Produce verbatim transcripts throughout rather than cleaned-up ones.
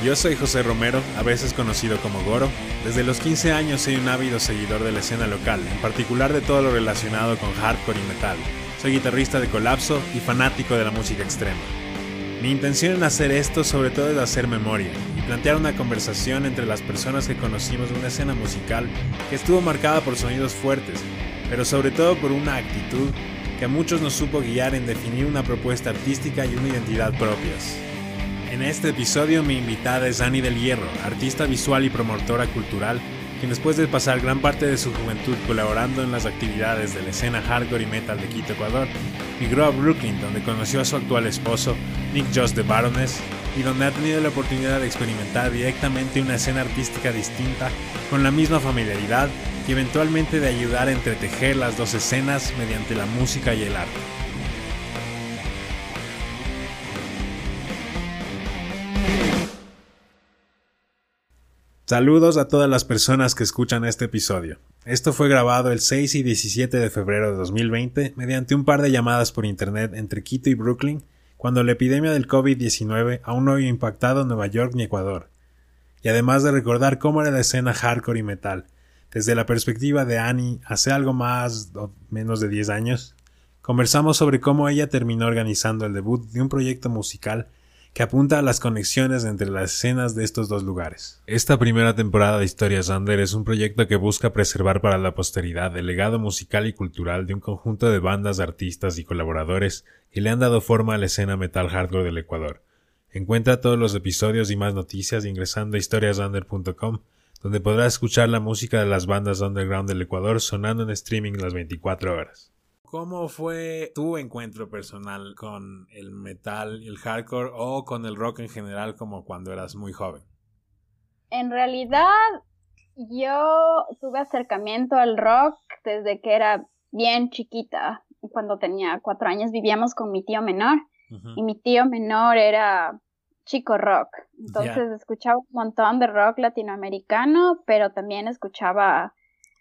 Yo soy José Romero, a veces conocido como Goro. Desde los quince años soy un ávido seguidor de la escena local, en particular de todo lo relacionado con hardcore y metal. Soy guitarrista de Colapso y fanático de la música extrema. Mi intención en hacer esto sobre todo es hacer memoria y plantear una conversación entre las personas que conocimos una escena musical que estuvo marcada por sonidos fuertes, pero sobre todo por una actitud que a muchos nos supo guiar en definir una propuesta artística y una identidad propias. En este episodio mi invitada es Ani del Hierro, artista visual y promotora cultural, quien después de pasar gran parte de su juventud colaborando en las actividades de la escena hardcore y metal de Quito, Ecuador, migró a Brooklyn, donde conoció a su actual esposo, Nick Joss de Baroness, y donde ha tenido la oportunidad de experimentar directamente una escena artística distinta, con la misma familiaridad y eventualmente de ayudar a entretejer las dos escenas mediante la música y el arte. Saludos a todas las personas que escuchan este episodio. Esto fue grabado el seis y diecisiete de febrero de dos mil veinte mediante un par de llamadas por internet entre Quito y Brooklyn, cuando la epidemia del COVID diecinueve aún no había impactado Nueva York ni Ecuador. Y además de recordar cómo era la escena hardcore y metal, desde la perspectiva de Ani hace algo más o menos de diez años, conversamos sobre cómo ella terminó organizando el debut de un proyecto musical que apunta a las conexiones entre las escenas de estos dos lugares. Esta primera temporada de Historias Under es un proyecto que busca preservar para la posteridad el legado musical y cultural de un conjunto de bandas, artistas y colaboradores que le han dado forma a la escena metal hardcore del Ecuador. Encuentra todos los episodios y más noticias ingresando a historias under punto com, donde podrás escuchar la música de las bandas underground del Ecuador sonando en streaming las veinticuatro horas. ¿Cómo fue tu encuentro personal con el metal y el hardcore o con el rock en general como cuando eras muy joven? En realidad yo tuve acercamiento al rock desde que era bien chiquita. Cuando tenía cuatro años vivíamos con mi tío menor, uh-huh. y mi tío menor era chico rock. Entonces yeah. escuchaba un montón de rock latinoamericano, pero también escuchaba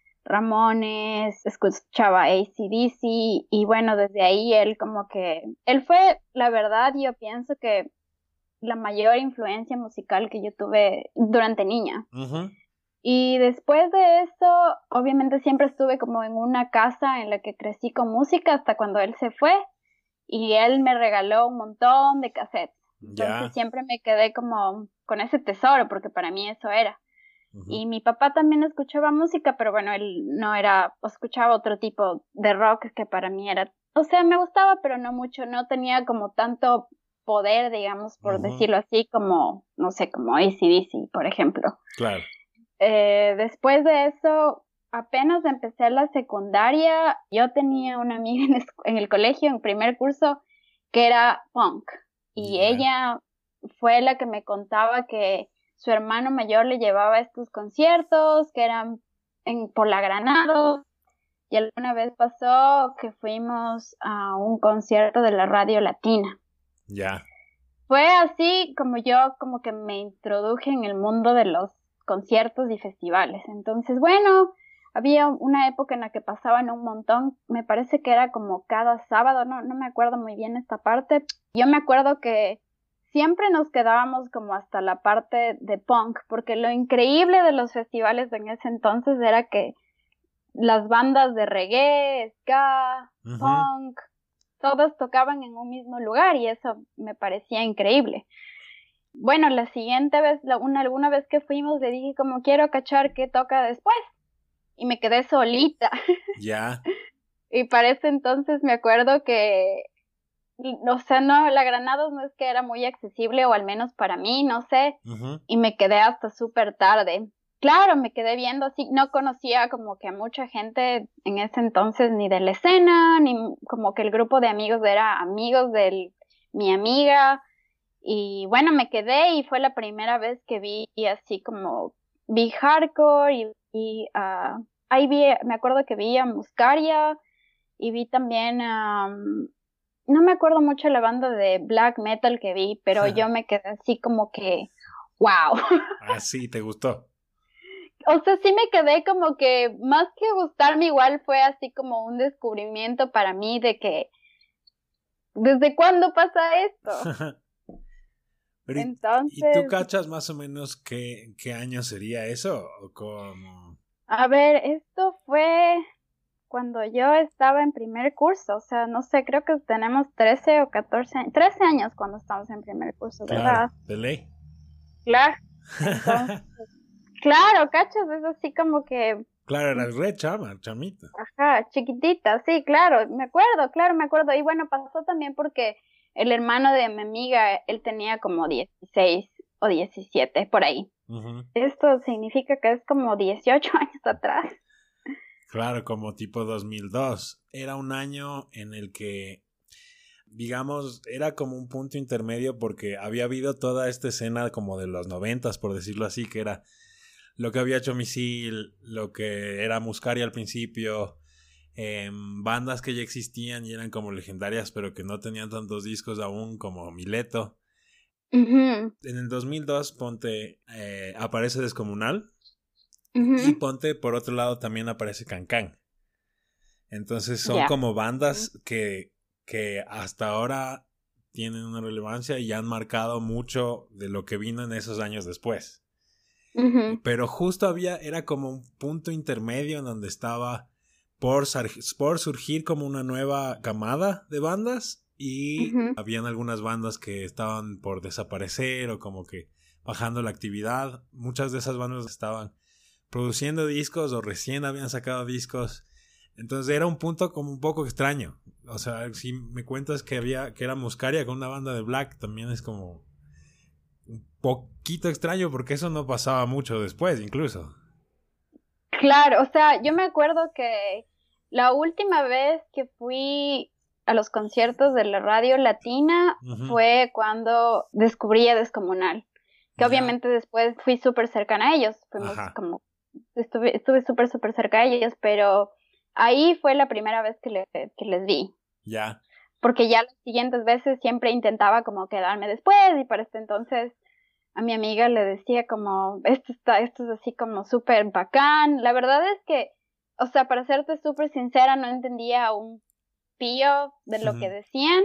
Ramones, escuchaba A C D C y bueno, desde ahí él como que, él fue, la verdad, yo pienso que la mayor influencia musical que yo tuve durante niña. Uh-huh. Y después de eso, obviamente siempre estuve como en una casa en la que crecí con música hasta cuando él se fue y él me regaló un montón de cassettes. Entonces yeah. siempre me quedé como con ese tesoro porque para mí eso era. Uh-huh. Y mi papá también escuchaba música, pero bueno, él no era, escuchaba otro tipo de rock que para mí era, o sea, me gustaba, pero no mucho, no tenía como tanto poder, digamos, por uh-huh. decirlo así, como, no sé, como A C D C, por ejemplo. Claro. Eh, después de eso, apenas empecé la secundaria, yo tenía una amiga en, es- en el colegio, en primer curso, que era punk, y yeah. ella fue la que me contaba que su hermano mayor le llevaba a estos conciertos que eran en, por la Granado, y alguna vez pasó que fuimos a un concierto de la Radio Latina. Ya. Yeah. Fue así como yo como que me introduje en el mundo de los conciertos y festivales. Entonces, bueno, había una época en la que pasaban un montón, me parece que era como cada sábado, no, no me acuerdo muy bien esta parte. Yo me acuerdo que siempre nos quedábamos como hasta la parte de punk, porque lo increíble de los festivales en ese entonces era que las bandas de reggae, ska, uh-huh. punk, todas tocaban en un mismo lugar y eso me parecía increíble. Bueno, la siguiente vez, la, una, alguna vez que fuimos, le dije como quiero cachar qué toca después y me quedé solita. Ya. Yeah. Y para ese entonces me acuerdo que o sea, no, la Granados no es que era muy accesible, o al menos para mí, no sé, uh-huh. y me quedé hasta súper tarde. Claro, me quedé viendo así, no conocía como que a mucha gente en ese entonces, ni de la escena, ni como que el grupo de amigos era amigos de mi amiga, y bueno, me quedé y fue la primera vez que vi así como, vi hardcore, y, y uh, ahí vi, me acuerdo que vi a Muscaria, y vi también a... Um, no me acuerdo mucho la banda de black metal que vi, pero yo me quedé así como que, wow. Ah, sí, ¿te gustó? O sea, sí me quedé como que, más que gustarme, igual fue así como un descubrimiento para mí de que, ¿desde cuándo pasa esto? Pero, Entonces... ¿y tú cachas más o menos qué, qué año sería eso? ¿O cómo? A ver, esto fue cuando yo estaba en primer curso, o sea, no sé, creo que tenemos trece o catorce años, trece años cuando estamos en primer curso, ¿verdad? Claro, de ley. Claro, entonces, claro, cachas, es así como que, Claro, era el re chama, chamita. ajá, chiquitita, sí, claro, me acuerdo, claro, me acuerdo, y bueno, pasó también porque el hermano de mi amiga, él tenía como dieciséis o diecisiete, por ahí. Uh-huh. Esto significa que es como dieciocho años atrás. Claro, como tipo dos mil dos. Era un año en el que, digamos, era como un punto intermedio porque había habido toda esta escena como de los noventas, por decirlo así, que era lo que había hecho Misil, lo que era Muscari al principio, eh, bandas que ya existían y eran como legendarias, pero que no tenían tantos discos aún, como Mileto. Uh-huh. En el dos mil dos, ponte, eh, aparece Descomunal. Uh-huh. Y ponte, por otro lado, también aparece Cancán. Entonces son Yeah. como bandas que, que hasta ahora tienen una relevancia y han marcado mucho de lo que vino en esos años después. Uh-huh. Pero justo había, era como un punto intermedio en donde estaba por, por surgir como una nueva camada de bandas y Uh-huh. habían algunas bandas que estaban por desaparecer o como que bajando la actividad. Muchas de esas bandas estaban produciendo discos o recién habían sacado discos. Entonces era un punto como un poco extraño. O sea, si me cuentas que había que era Muscaria con una banda de black, también es como un poquito extraño porque eso no pasaba mucho después incluso. Claro, o sea, yo me acuerdo que la última vez que fui a los conciertos de la radio latina uh-huh. fue cuando descubrí a Descomunal, que yeah. obviamente después fui súper cercana a ellos, fuimos Ajá. como Estuve estuve súper, súper cerca de ellos, pero ahí fue la primera vez que, le, que les vi. Ya. Yeah. Porque ya las siguientes veces siempre intentaba como quedarme después y para este entonces a mi amiga le decía como, esto está, esto es así como súper bacán. La verdad es que, o sea, para serte súper sincera, no entendía un pío de lo que decían,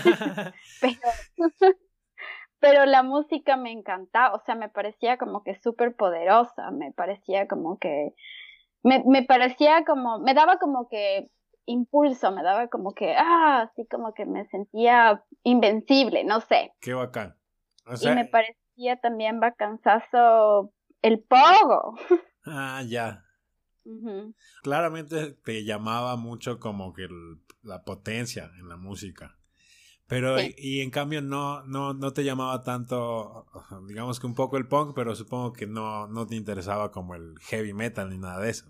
pero... Pero la música me encantaba, o sea, me parecía como que súper poderosa, me parecía como que, me, me parecía como, me daba como que impulso, me daba como que, ah, así como que me sentía invencible, no sé. Qué bacán. O sea... Y me parecía también bacanzazo el pogo. Ah, ya. Uh-huh. Claramente te llamaba mucho como que el, la potencia en la música. Pero, sí. y, y en cambio no, no, no te llamaba tanto, digamos que un poco el punk, pero supongo que no, no te interesaba como el heavy metal ni nada de eso.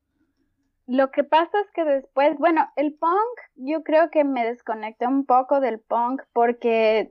Lo que pasa es que después, bueno, el punk, yo creo que me desconecté un poco del punk porque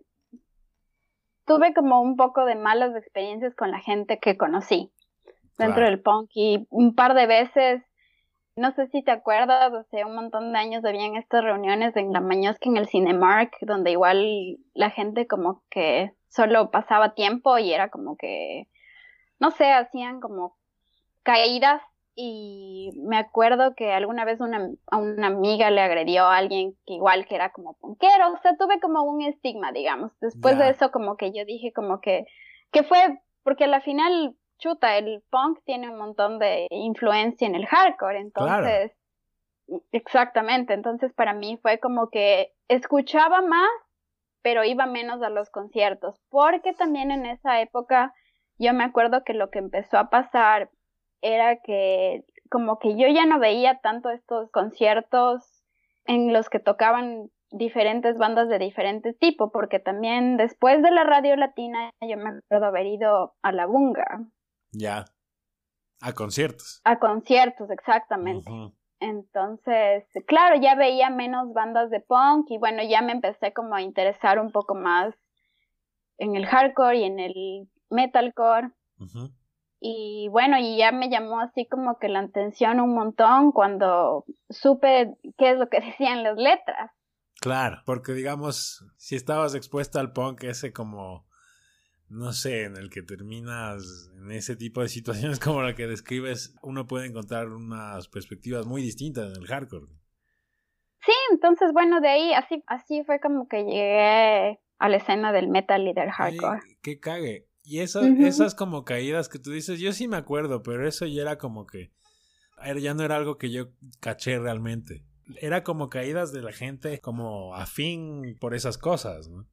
tuve como un poco de malas experiencias con la gente que conocí dentro claro. del punk y un par de veces. No sé si te acuerdas, hace un montón de años habían estas reuniones en La Mañosca en el Cinemark, donde igual la gente como que solo pasaba tiempo y era como que, no sé, hacían como caídas y me acuerdo que alguna vez una, a una amiga le agredió a alguien que igual que era como punkero, o sea, tuve como un estigma, digamos. Después yeah. de eso como que yo dije como que, que fue, porque a la final... chuta, el punk tiene un montón de influencia en el hardcore, entonces, claro. Exactamente, entonces para mí fue como que escuchaba más, pero iba menos a los conciertos, porque también en esa época yo me acuerdo que lo que empezó a pasar era que como que yo ya no veía tanto estos conciertos en los que tocaban diferentes bandas de diferente tipo, porque también después de la radio latina yo me acuerdo haber ido a la Bunga. Ya, a conciertos. A conciertos, exactamente. Uh-huh. Entonces, claro, ya veía menos bandas de punk y bueno, ya me empecé como a interesar un poco más en el hardcore y en el metalcore. Uh-huh. Y bueno, y ya me llamó así como que la atención un montón cuando supe qué es lo que decían las letras. Claro, porque digamos, si estabas expuesta al punk ese como... no sé, en el que terminas en ese tipo de situaciones como la que describes, uno puede encontrar unas perspectivas muy distintas en el hardcore. Sí, entonces bueno, de ahí así así fue como que llegué a la escena del metal y del hardcore. Ay, qué cague. Y eso, uh-huh. esas como caídas que tú dices, yo sí me acuerdo, pero eso ya era como que ya no era algo que yo caché realmente. Era como caídas de la gente como afín por esas cosas, ¿no?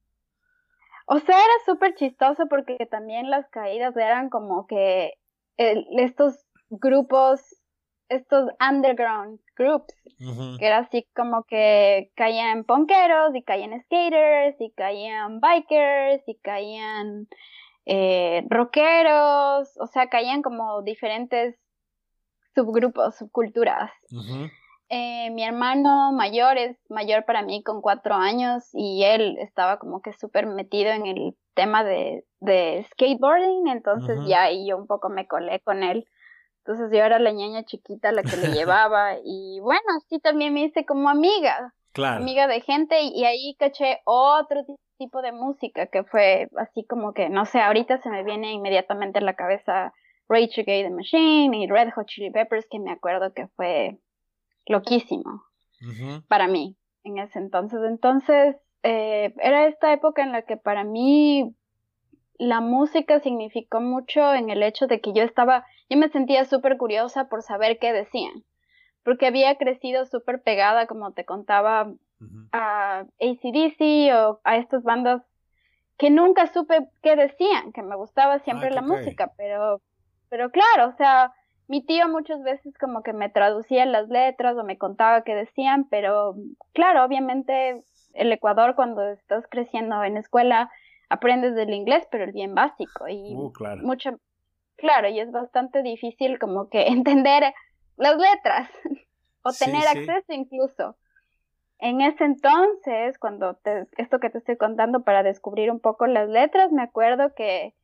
O sea, era súper chistoso porque también las caídas eran como que el, estos grupos, estos underground groups, uh-huh. que era así como que caían punkeros y caían skaters y caían bikers y caían eh, rockeros, o sea, caían como diferentes subgrupos, subculturas. Uh-huh. Eh, mi hermano mayor es mayor para mí con cuatro años y él estaba como que súper metido en el tema de, de skateboarding, entonces uh-huh. ya ahí yo un poco me colé con él. Entonces yo era la ñaña chiquita la que le llevaba y bueno, sí también me hice como amiga, claro. amiga de gente y, y ahí caché otro tipo de música que fue así como que, no sé, ahorita se me viene inmediatamente a la cabeza Rage Against the Machine y Red Hot Chili Peppers, que me acuerdo que fue loquísimo uh-huh. para mí en ese entonces. Entonces, eh, era esta época en la que para mí la música significó mucho en el hecho de que yo estaba, yo me sentía súper curiosa por saber qué decían, porque había crecido súper pegada, como te contaba, uh-huh. a A C D C o a estas bandas que nunca supe qué decían, que me gustaba siempre ah, la okay. música, pero, pero claro, o sea, mi tío muchas veces como que me traducía las letras o me contaba qué decían, pero claro, obviamente el Ecuador cuando estás creciendo en escuela aprendes del inglés, pero el bien básico y uh, claro. mucho, claro, y es bastante difícil como que entender las letras o sí, tener sí. acceso incluso. En ese entonces, cuando te, esto que te estoy contando para descubrir un poco las letras, me acuerdo que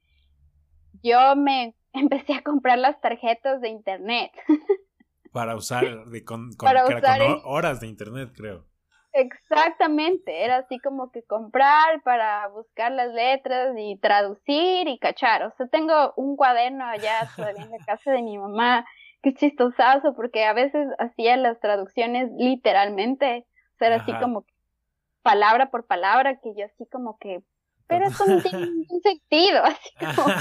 yo me empecé a comprar las tarjetas de internet. Para usar, de, con, con, para que usar era con horas de internet, creo. Exactamente, era así como que comprar para buscar las letras y traducir y cachar. O sea, tengo un cuaderno allá todavía en la casa de mi mamá, que es chistosazo, porque a veces hacía las traducciones literalmente. O sea, era así como palabra por palabra, que yo así como que, pero esto no tiene ningún sentido, así como.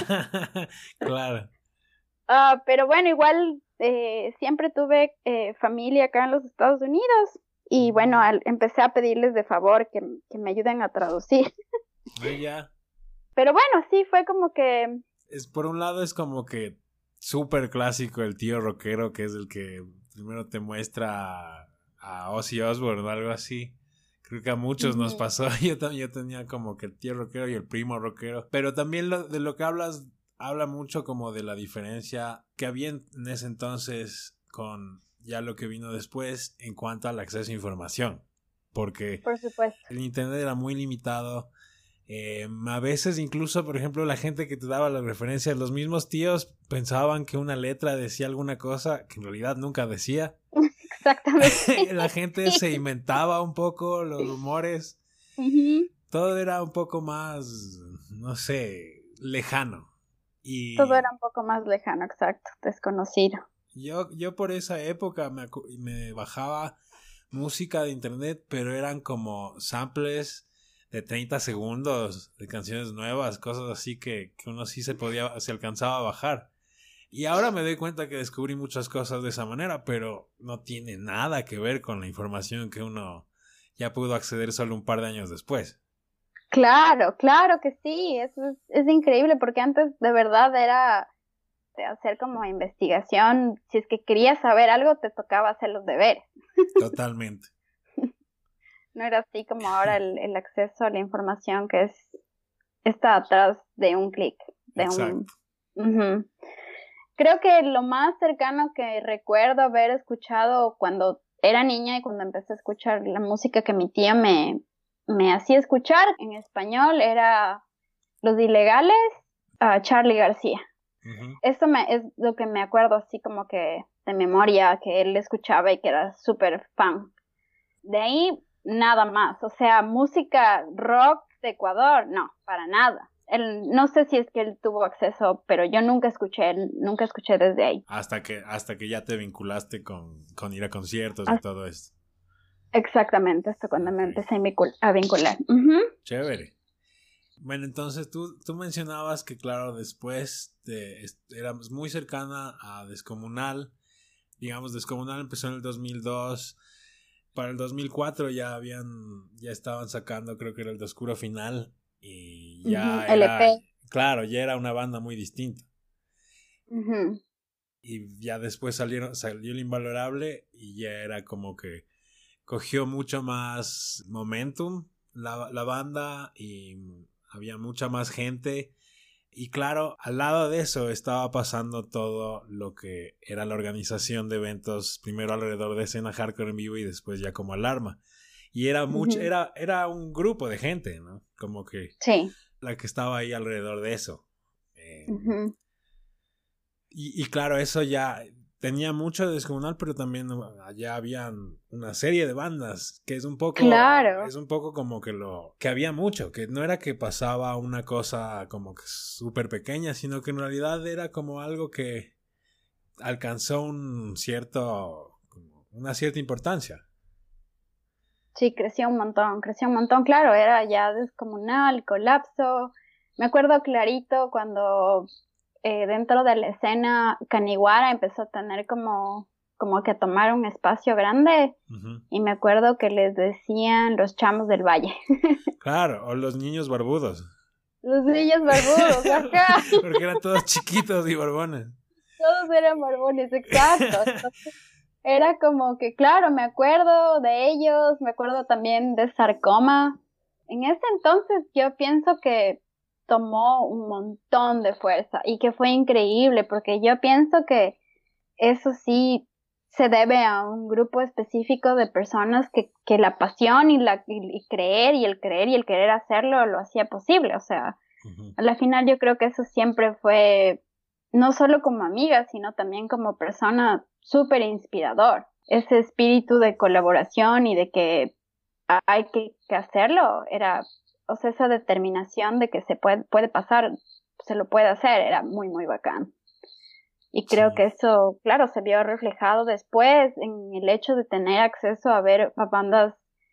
Claro. Uh, pero bueno, igual eh, siempre tuve eh, familia acá en los Estados Unidos y bueno, al, empecé a pedirles de favor que, que me ayuden a traducir. Ah, ya. Pero bueno, sí, fue como que... Es, por un lado es como que súper clásico el tío rockero, que es el que primero te muestra a, a Ozzy Osbourne o algo así. Creo que a muchos uh-huh. nos pasó. Yo también yo tenía como que el tío rockero y el primo rockero. Pero también lo, de lo que hablas, habla mucho como de la diferencia que había en, en ese entonces con ya lo que vino después en cuanto al acceso a información. Porque por supuesto. El internet era muy limitado. Eh, a veces incluso, por ejemplo, la gente que te daba las referencias, los mismos tíos pensaban que una letra decía alguna cosa que en realidad nunca decía. Exactamente. La gente se inventaba un poco los rumores. Uh-huh. Todo era un poco más, no sé, lejano. Y todo era un poco más lejano, exacto, desconocido. Yo, yo por esa época me, me bajaba música de internet, pero eran como samples de treinta segundos de canciones nuevas, cosas así que, que uno sí se podía, se alcanzaba a bajar. Y ahora me doy cuenta que descubrí muchas cosas de esa manera, pero no tiene nada que ver con la información que uno ya pudo acceder solo un par de años después. Claro, claro que sí, eso es, es increíble porque antes de verdad era de hacer como investigación, si es que querías saber algo te tocaba hacer los deberes. Totalmente. No era así como ahora el, el acceso a la información que es está atrás de un clic. Exacto. Un, uh-huh. Creo que lo más cercano que recuerdo haber escuchado cuando era niña y cuando empecé a escuchar la música que mi tía me, me hacía escuchar en español era Los Ilegales, uh, Charly García. Uh-huh. Eso me, es lo que me acuerdo así como que de memoria que él escuchaba y que era súper fan. De ahí nada más, o sea, música rock de Ecuador, no, para nada. Él, no sé si es que él tuvo acceso, pero yo nunca escuché, nunca escuché desde ahí. Hasta que, hasta que ya te vinculaste con, con ir a conciertos hasta, y todo esto. Exactamente, hasta cuando okay. me empecé a vincular. Uh-huh. Chévere. Bueno, entonces tú, tú mencionabas que, claro, después de, éramos muy cercana a Descomunal. Digamos, Descomunal empezó en el dos mil dos. Para el dos mil cuatro ya habían, ya estaban sacando, creo que era el de Oscuro Final. Y ya uh-huh, era, L P. Claro, ya era una banda muy distinta. Uh-huh. Y ya después salieron, salió El Invalorable y ya era como que cogió mucho más momentum la, la banda y había mucha más gente. Y claro, al lado de eso estaba pasando todo lo que era la organización de eventos, primero alrededor de Escena Hardcore en Vivo y después ya como Alarma. Y era mucho, uh-huh. era, era un grupo de gente, ¿no? Como que sí. la que estaba ahí alrededor de eso. Eh, uh-huh. y, y claro, eso ya tenía mucho de Descomunal, pero también allá habían una serie de bandas que es un poco, claro. es un poco como que lo, que había mucho, que no era que pasaba una cosa como que súper pequeña, sino que en realidad era como algo que alcanzó un cierto, una cierta importancia. Sí, creció un montón, creció un montón, claro, era ya Descomunal, Colapso. Me acuerdo clarito cuando eh, dentro de la escena Caniguara empezó a tener como, como que a tomar un espacio grande. Uh-huh. Y me acuerdo que les decían los chamos del valle. Claro, o los niños barbudos. Los niños barbudos, acá. Porque eran todos chiquitos y barbones. Todos eran barbones, exacto. Entonces, era como que, claro, me acuerdo de ellos, me acuerdo también de Sarcoma. En ese entonces yo pienso que tomó un montón de fuerza y que fue increíble, porque yo pienso que eso sí se debe a un grupo específico de personas que, que la pasión y, la, y, y creer y el creer y el querer hacerlo lo hacía posible. O sea, uh-huh. A la final yo creo que eso siempre fue, no solo como amiga, sino también como persona, súper inspirador. Ese espíritu de colaboración y de que hay que, que hacerlo, era, o sea, esa determinación de que se puede, puede pasar, se lo puede hacer, era muy, muy bacán. Y creo sí. que eso, claro, se vio reflejado después en el hecho de tener acceso a ver a bandas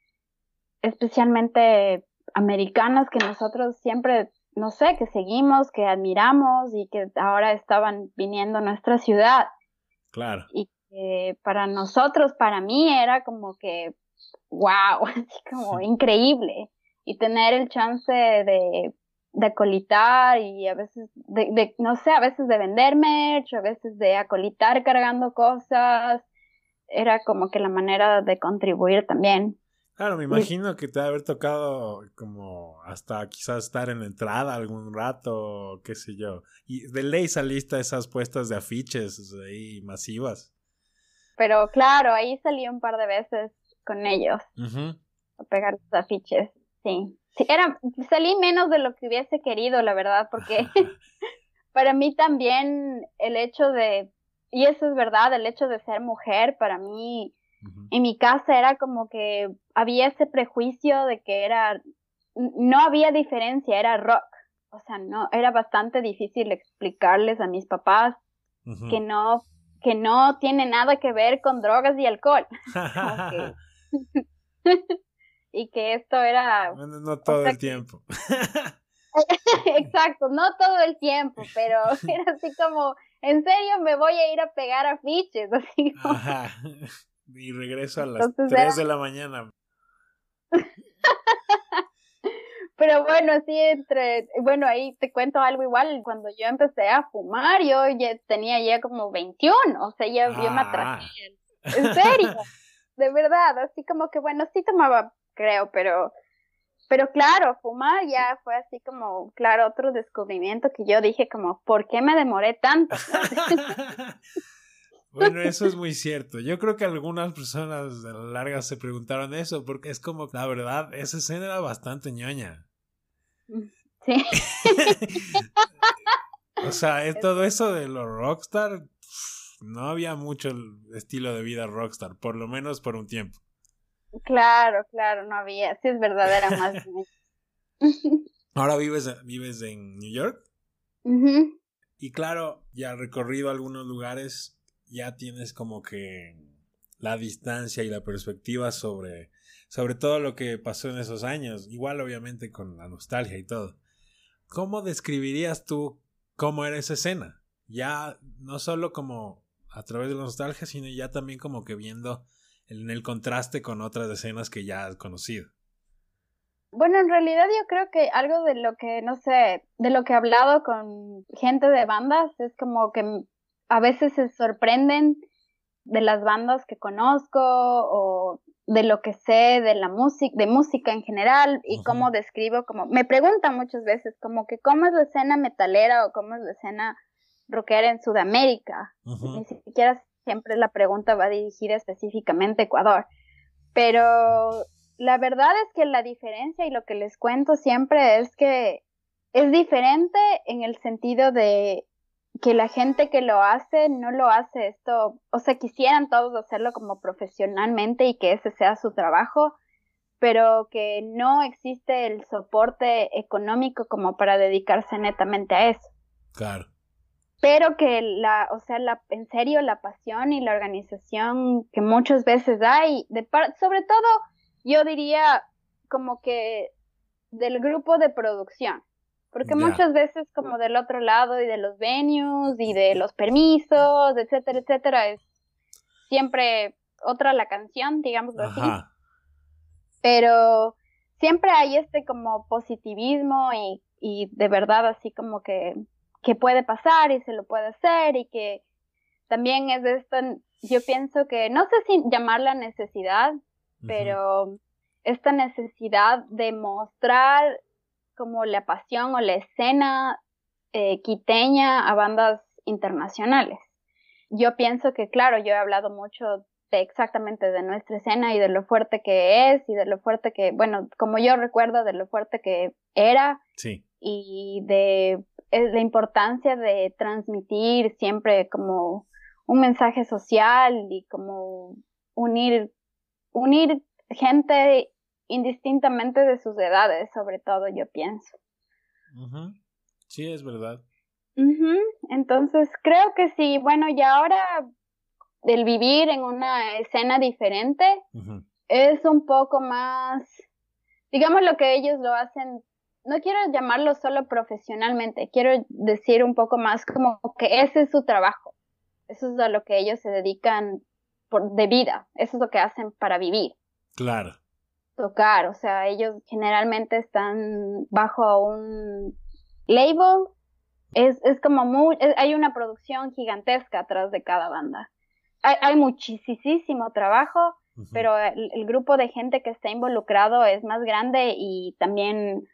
especialmente americanas que nosotros siempre, no sé, que seguimos, que admiramos y que ahora estaban viniendo a nuestra ciudad. Claro. Y que para nosotros, para mí era como que, wow, así como sí. increíble. Y tener el chance de... de acolitar y a veces, de, de, no sé, a veces de vender merch, a veces de acolitar cargando cosas, era como que la manera de contribuir también. Claro, me imagino y, que te ha haber tocado como hasta quizás estar en la entrada algún rato, qué sé yo, y de ley saliste a esas puestas de afiches ahí masivas. Pero claro, ahí salí un par de veces con ellos, uh-huh. a pegar los afiches, sí. Sí, era, salí menos de lo que hubiese querido, la verdad, porque para mí también el hecho de, y eso es verdad, el hecho de ser mujer, para mí, uh-huh. en mi casa era como que había ese prejuicio de que era, no había diferencia, era rock. O sea, no, era bastante difícil explicarles a mis papás uh-huh. que no, que no tiene nada que ver con drogas y alcohol. Y que esto era... Bueno, no todo o sea, el tiempo. Exacto, no todo el tiempo, pero era así como, en serio me voy a ir a pegar afiches, así como... Ajá. Y regreso a las Entonces tres era... de la mañana. Pero bueno, así entre... Bueno, ahí te cuento algo igual, cuando yo empecé a fumar, yo ya tenía ya como veintiuno, o sea, ya, ah. yo me atrasé. En serio, de verdad, así como que, bueno, sí tomaba... creo, pero, pero claro, fumar ya fue así como, claro, otro descubrimiento que yo dije como, ¿por qué me demoré tanto? Bueno, eso es muy cierto. Yo creo que algunas personas de la larga se preguntaron eso, porque es como, la verdad, esa escena era bastante ñoña. Sí. O sea, es todo eso de los rockstar, no había mucho estilo de vida rockstar, por lo menos por un tiempo. Claro, claro, no había, sí es verdad, era más. ¿Ahora vives, vives en New York? Uh-huh. Y claro, ya recorrido algunos lugares, ya tienes como que la distancia y la perspectiva sobre, sobre todo lo que pasó en esos años, igual obviamente con la nostalgia y todo. ¿cómo describirías tú cómo era esa escena? Ya no solo como a través de la nostalgia, sino ya también como que viendo en el contraste con otras escenas que ya has conocido. Bueno, en realidad yo creo que algo de lo que, no sé, de lo que he hablado con gente de bandas es como que a veces se sorprenden de las bandas que conozco o de lo que sé de la música, de música en general y uh-huh. cómo describo, como me preguntan muchas veces como que cómo es la escena metalera o cómo es la escena rockera en Sudamérica. Uh-huh. Ni siquiera siempre la pregunta va dirigida específicamente a Ecuador, pero la verdad es que la diferencia y lo que les cuento siempre es que es diferente en el sentido de que la gente que lo hace no lo hace esto, o sea, quisieran todos hacerlo como profesionalmente y que ese sea su trabajo, pero que no existe el soporte económico como para dedicarse netamente a eso. Claro. Pero que la, o sea, la, en serio, la pasión y la organización que muchas veces hay, de par- sobre todo, yo diría como que del grupo de producción. Porque yeah. muchas veces como del otro lado y de los venues y de los permisos, etcétera, etcétera, es siempre otra la canción, digámoslo así. Ajá. Pero siempre hay este como positivismo y, y de verdad así como que, que puede pasar y se lo puede hacer y que también es de esto, yo pienso que, no sé si llamarla necesidad, uh-huh. pero esta necesidad de mostrar como la pasión o la escena eh, quiteña a bandas internacionales. Yo pienso que, claro, yo he hablado mucho de exactamente de nuestra escena y de lo fuerte que es y de lo fuerte que, bueno, como yo recuerdo de lo fuerte que era sí. y de eh, la importancia de transmitir siempre como un mensaje social y como unir, unir gente indistintamente de sus edades, sobre todo, yo pienso. Uh-huh. Sí, es verdad. Uh-huh. Entonces, creo que sí. Bueno, y ahora el vivir en una escena diferente uh-huh. es un poco más, digamos lo que ellos lo hacen, no quiero llamarlo solo profesionalmente, quiero decir un poco más como que ese es su trabajo. Eso es a lo que ellos se dedican por, de vida. Eso es lo que hacen para vivir. Claro. Tocar, o sea, ellos generalmente están bajo un label, es, es como muy, es, hay una producción gigantesca atrás de cada banda, hay, hay muchísimo trabajo, uh-huh. pero el, el grupo de gente que está involucrado es más grande y también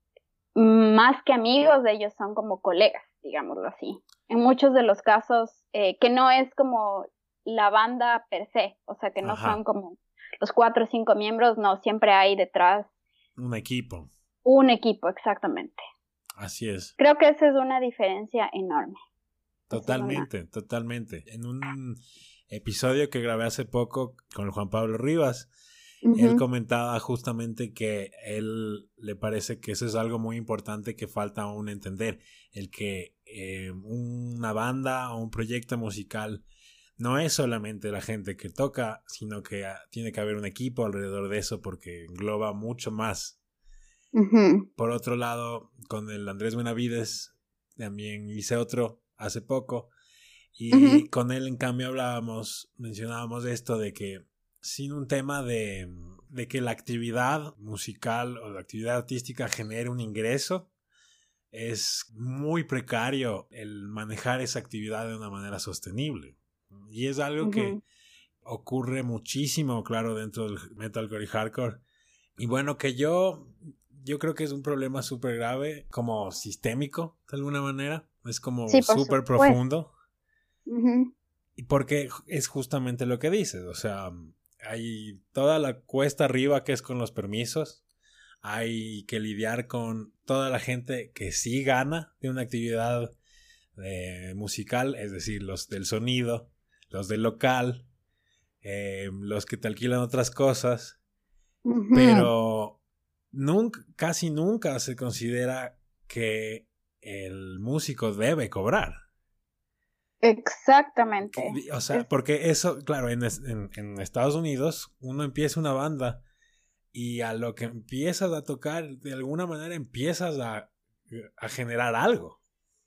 más que amigos, ellos son como colegas, digámoslo así, en muchos de los casos, eh, que no es como la banda per se, o sea, que no Ajá. son como los cuatro o cinco miembros, no, siempre hay detrás un equipo. Un equipo, exactamente. Así es. Creo que esa es una diferencia enorme. Totalmente, una... totalmente. En un episodio que grabé hace poco con el Juan Pablo Rivas, uh-huh. él comentaba justamente que él le parece que eso es algo muy importante que falta aún entender, el que eh, una banda o un proyecto musical no es solamente la gente que toca, sino que tiene que haber un equipo alrededor de eso porque engloba mucho más. Uh-huh. Por otro lado, con el Andrés Benavides también hice otro hace poco y uh-huh. con él en cambio hablábamos, mencionábamos esto de que sin un tema de, de que la actividad musical o la actividad artística genere un ingreso, es muy precario el manejar esa actividad de una manera sostenible. Y es algo uh-huh. que ocurre muchísimo, claro, dentro del metalcore y hardcore. Y bueno, que yo, yo creo que es un problema súper grave, como sistémico, de alguna manera. Es como sí, súper profundo. Uh-huh. Y porque es justamente lo que dices. O sea, hay toda la cuesta arriba que es con los permisos. Hay que lidiar con toda la gente que sí gana de una actividad eh, musical, es decir, los del sonido, los del local, eh, los que te alquilan otras cosas, uh-huh. pero nunca, casi nunca se considera que el músico debe cobrar. Exactamente. O sea, porque eso, claro, en, en, en Estados Unidos uno empieza una banda y a lo que empiezas a tocar, de alguna manera empiezas a a generar algo.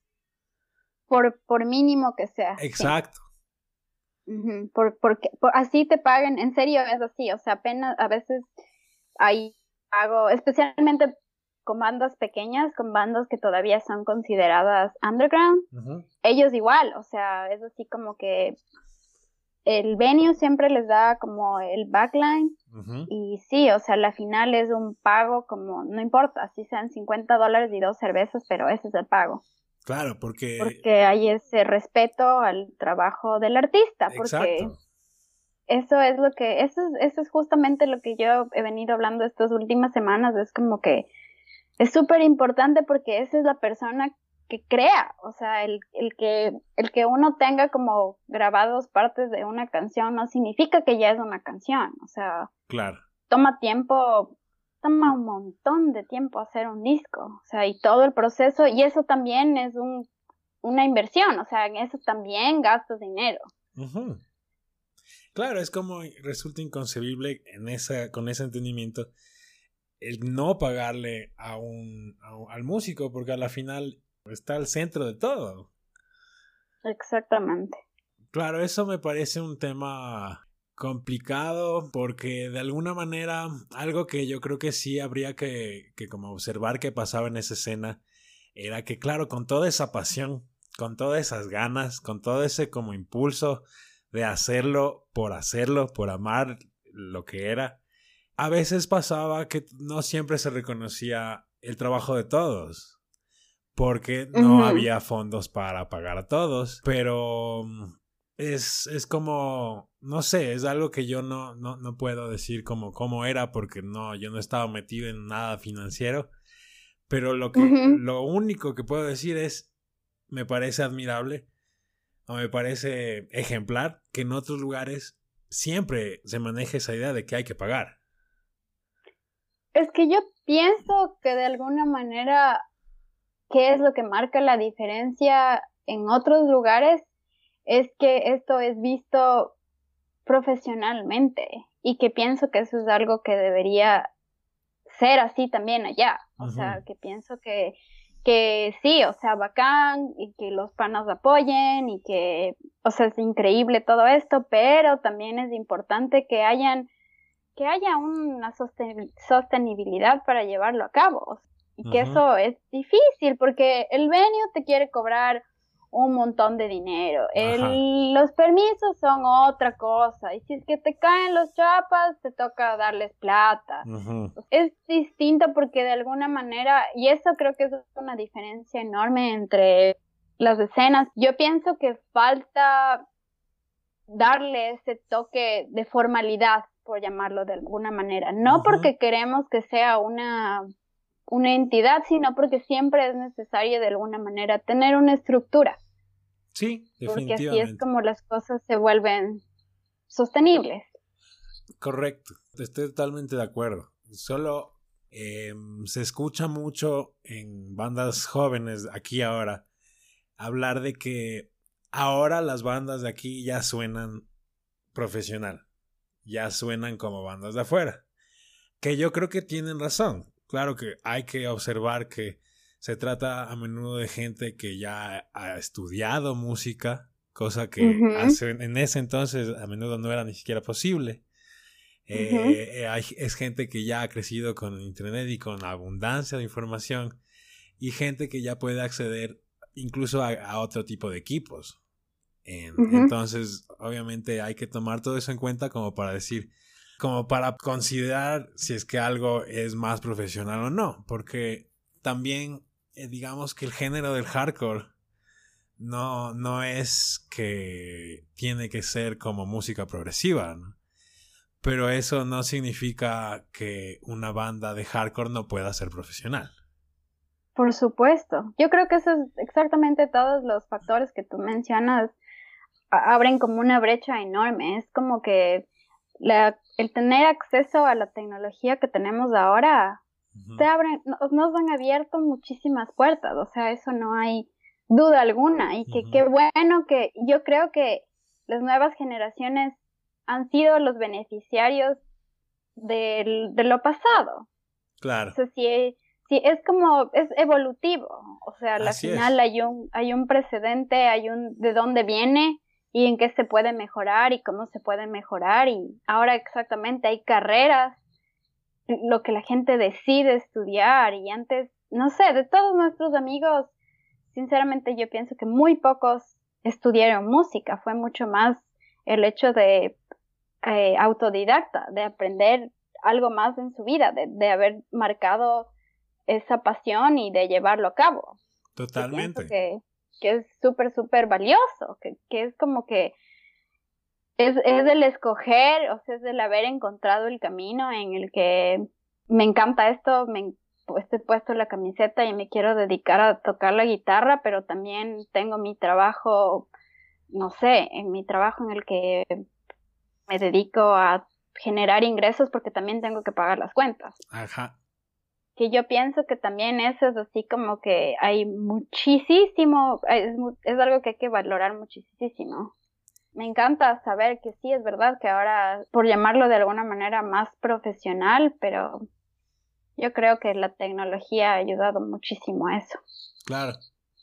Por, por mínimo que sea. Exacto. Sí. Uh-huh. Por, porque, por, así te paguen, en serio es así, o sea, apenas a veces hay pago, especialmente con bandas pequeñas, con bandas que todavía son consideradas underground, uh-huh. Ellos igual, o sea, es así como que el venue siempre les da como el backline, uh-huh. Y sí, o sea, la final es un pago como, no importa, si sean cincuenta dólares y dos cervezas, pero ese es el pago. Claro, porque... Porque hay ese respeto al trabajo del artista, porque exacto. Eso es lo que, eso es, eso es justamente lo que yo he venido hablando estas últimas semanas, es como que es súper importante porque esa es la persona que crea, o sea, el, el que, el que uno tenga como grabados partes de una canción no significa que ya es una canción, o sea, claro. Toma tiempo, toma un montón de tiempo hacer un disco, o sea, y todo el proceso, y eso también es un, una inversión, o sea, en eso también gastas dinero. Uh-huh. Claro, es como resulta inconcebible en esa, con ese entendimiento el no pagarle a un, a un al músico, porque a la final está al centro de todo. Exactamente. Claro, eso me parece un tema complicado porque de alguna manera algo que yo creo que sí habría que, que como observar que pasaba en esa escena era que claro, con toda esa pasión, con todas esas ganas, con todo ese como impulso de hacerlo por hacerlo, por amar lo que era, a veces pasaba que no siempre se reconocía el trabajo de todos. Porque no uh-huh. había fondos para pagar a todos. Pero es, es como, no sé, es algo que yo no, no, no puedo decir como cómo era porque no, yo no estaba metido en nada financiero. Pero lo, que, uh-huh. lo único que puedo decir es, me parece admirable o me parece ejemplar que en otros lugares siempre se maneja esa idea de que hay que pagar. Es que yo pienso que de alguna manera... ¿Qué es lo que marca la diferencia en otros lugares? Es que esto es visto profesionalmente y que pienso que eso es algo que debería ser así también allá. O uh-huh. sea, que pienso que, que sí, o sea, bacán y que los panas apoyen y que, o sea, es increíble todo esto, pero también es importante que hayan, que haya una sosten- sostenibilidad para llevarlo a cabo. Y que uh-huh. eso es difícil porque el venue te quiere cobrar un montón de dinero. El, los permisos son otra cosa. Y si es que te caen los chapas, te toca darles plata. Uh-huh. Es distinto porque de alguna manera, y eso creo que es una diferencia enorme entre las escenas. Yo pienso que falta darle ese toque de formalidad, por llamarlo de alguna manera. No uh-huh. porque queremos que sea una... una entidad, sino porque siempre es necesario de alguna manera tener una estructura. Sí, definitivamente. Porque así es como las cosas se vuelven sostenibles. Correcto, estoy totalmente de acuerdo. Solo eh, se escucha mucho en bandas jóvenes aquí ahora hablar de que ahora las bandas de aquí ya suenan profesional, ya suenan como bandas de afuera. Que yo creo que tienen razón. Claro que hay que observar que se trata a menudo de gente que ya ha estudiado música, cosa que uh-huh. hace, en ese entonces a menudo no era ni siquiera posible. Uh-huh. Eh, hay, es gente que ya ha crecido con internet y con abundancia de información y gente que ya puede acceder incluso a, a otro tipo de equipos. En, uh-huh. Entonces, obviamente hay que tomar todo eso en cuenta como para decir... como para considerar si es que algo es más profesional o no, porque también eh, digamos que el género del hardcore no, no es que tiene que ser como música progresiva, ¿no? Pero eso no significa que una banda de hardcore no pueda ser profesional. Por supuesto, yo creo que eso es exactamente todos los factores que tú mencionas abren como una brecha enorme, es como que La, el tener acceso a la tecnología que tenemos ahora, uh-huh. te abren, nos, nos han abierto muchísimas puertas, o sea, eso no hay duda alguna, y que uh-huh. qué bueno que, yo creo que las nuevas generaciones han sido los beneficiarios de, de lo pasado. Claro. O sea, si, sí, es como, es evolutivo, o sea, al final hay un, hay un precedente, hay un de dónde viene y en qué se puede mejorar y cómo se puede mejorar, y ahora exactamente hay carreras, lo que la gente decide estudiar, y antes, no sé, de todos nuestros amigos, sinceramente yo pienso que muy pocos estudiaron música, fue mucho más el hecho de eh, autodidacta, de aprender algo más en su vida, de, de haber marcado esa pasión y de llevarlo a cabo. Totalmente. Yo pienso que, que es súper, súper valioso, que, que es como que es, es el escoger, o sea, es el haber encontrado el camino en el que me encanta esto, me estoy puesto la camiseta y me quiero dedicar a tocar la guitarra, pero también tengo mi trabajo, no sé, en mi trabajo en el que me dedico a generar ingresos porque también tengo que pagar las cuentas. Ajá. Que yo pienso que también eso es así como que hay muchísimo, es, es algo que hay que valorar muchísimo. Me encanta saber que sí, es verdad que ahora, por llamarlo de alguna manera más profesional, pero yo creo que la tecnología ha ayudado muchísimo a eso. Claro.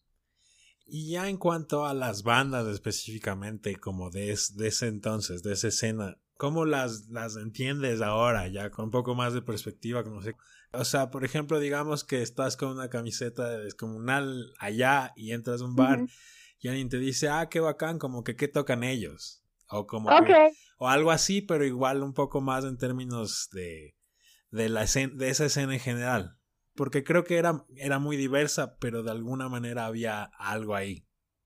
Y ya en cuanto a las bandas específicamente, como de, es, de ese entonces, de esa escena, ¿cómo las, las entiendes ahora, ya con un poco más de perspectiva? Como sé? O sea, por ejemplo, digamos que estás con una camiseta de Descomunal allá y entras a un bar, uh-huh, y alguien te dice, ah, qué bacán, como que qué tocan ellos. O como okay, que, o algo así, pero igual un poco más en términos de, de, la escena, de esa escena en general. Porque creo que era, era muy diversa, pero de alguna manera había algo ahí.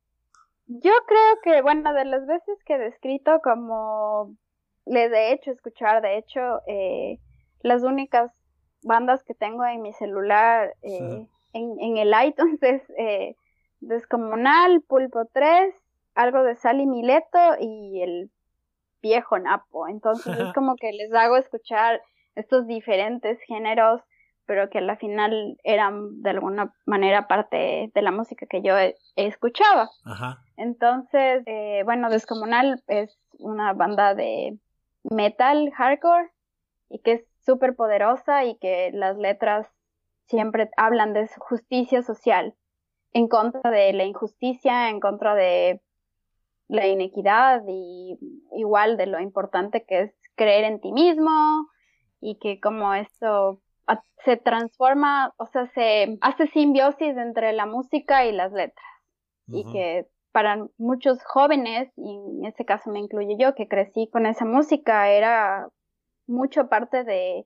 Yo creo que, bueno, de las veces que he descrito como les he hecho escuchar, de hecho, eh, las únicas bandas que tengo en mi celular, eh, uh-huh, en, en el iTunes es eh, Descomunal, Pulpo tres, algo de Sally Mileto y el viejo Napo. Entonces es como que les hago escuchar estos diferentes géneros, pero que a la final eran de alguna manera parte de la música que yo he, he escuchado. Ajá. Entonces, eh, bueno, Descomunal es una banda de metal hardcore y que es súper poderosa y que las letras siempre hablan de su justicia social, en contra de la injusticia, en contra de la inequidad y igual de lo importante que es creer en ti mismo, y que como esto se transforma, o sea, se hace simbiosis entre la música y las letras. Uh-huh. Y que para muchos jóvenes, y en ese caso me incluyo yo, que crecí con esa música, era mucho parte de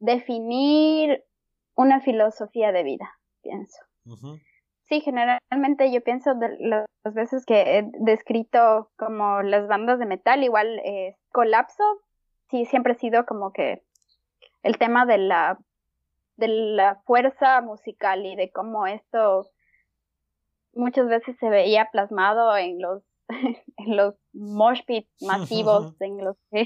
definir una filosofía de vida, pienso. Uh-huh. Sí, generalmente yo pienso de las veces que he descrito como las bandas de metal, igual eh, Colapso, sí, siempre ha sido como que el tema de la de la fuerza musical y de cómo esto muchas veces se veía plasmado en los en los mosh pits masivos, en los que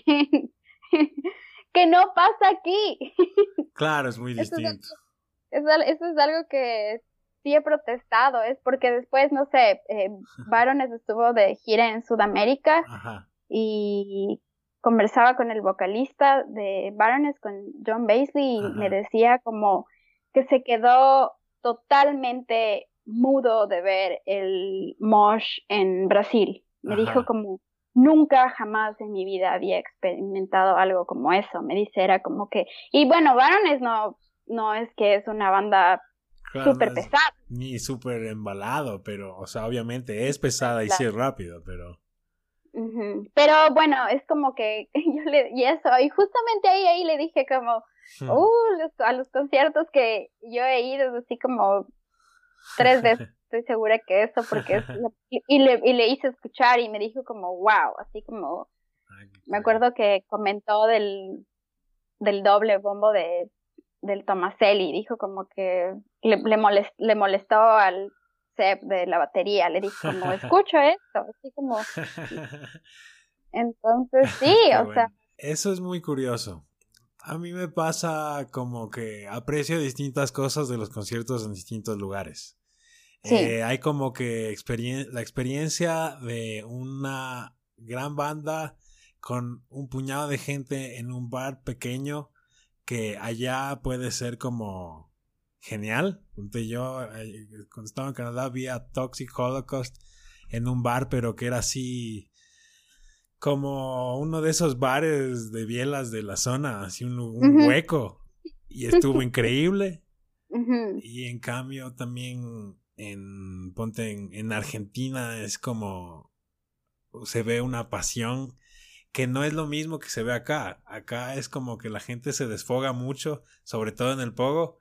que no pasa aquí. Claro, es muy distinto. Eso es, eso es algo que sí he protestado, es porque después, no sé, eh, Barones estuvo de gira en Sudamérica. Ajá. Y conversaba con el vocalista de Barones, con John Baisley, y ajá, me decía como que se quedó totalmente mudo de ver el mosh en Brasil. Me ajá, dijo como nunca jamás en mi vida había experimentado algo como eso. Me dice, era como que, y bueno, Barones no, no es que es una banda claro, súper no pesada. Ni súper embalado, pero, o sea, obviamente es pesada y sí es rápido, pero... Uh-huh. Pero bueno, es como que yo le, y eso, y justamente ahí, ahí le dije como, hmm. uh, los, a los conciertos que yo he ido, así como tres veces, estoy segura que eso, porque es, y le, y le hice escuchar y me dijo como, wow, así como, ay, me acuerdo que comentó del, del doble bombo de, del Tomaselli, dijo como que le, le, molest, le molestó al de la batería, le dije como escucho esto, así como entonces sí, o bueno. sea, eso es muy curioso. A mí me pasa como que aprecio distintas cosas de los conciertos en distintos lugares. Sí. Eh, hay como que experien- la experiencia de una gran banda con un puñado de gente en un bar pequeño que allá puede ser como genial. Yo eh, cuando estaba en Canadá vi a Toxic Holocaust en un bar, pero que era así como uno de esos bares de bielas de la zona, así un, un uh-huh. hueco, y estuvo increíble. Uh-huh. Y en cambio también en ponte en, en Argentina es como se ve una pasión que no es lo mismo que se ve acá. Acá es como que la gente se desfoga mucho, sobre todo en el pogo,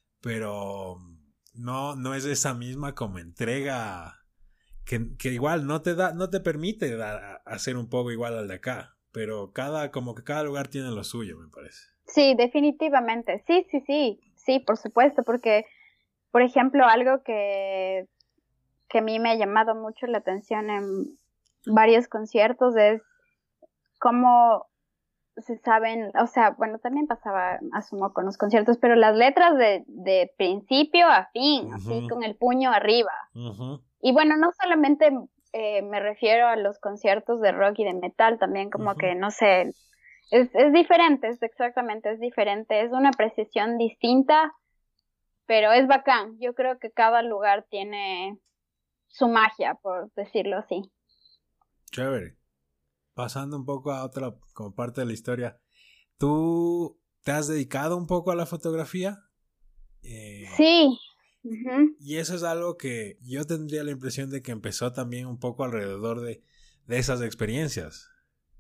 pero no, no es esa misma como entrega que, que igual no te da, no te permite dar, hacer un pogo igual al de acá, pero cada, como que cada lugar tiene lo suyo, me parece. Sí, definitivamente, sí, sí, sí, sí, por supuesto, porque, por ejemplo, algo que, que a mí me ha llamado mucho la atención en varios conciertos es cómo se saben, o sea, bueno, también pasaba, asumo, con los conciertos, pero las letras de, de principio a fin, uh-huh. así con el puño arriba. Uh-huh. Y bueno, no solamente eh, me refiero a los conciertos de rock y de metal, también como uh-huh. que, no sé, es, es diferente, es exactamente, es diferente, es una precisión distinta, pero es bacán. Yo creo que cada lugar tiene su magia, por decirlo así. Chévere. Pasando un poco a otra como parte de la historia, ¿tú te has dedicado un poco a la fotografía? Eh, sí. Uh-huh. Y eso es algo que yo tendría la impresión de que empezó también un poco alrededor de, de esas experiencias.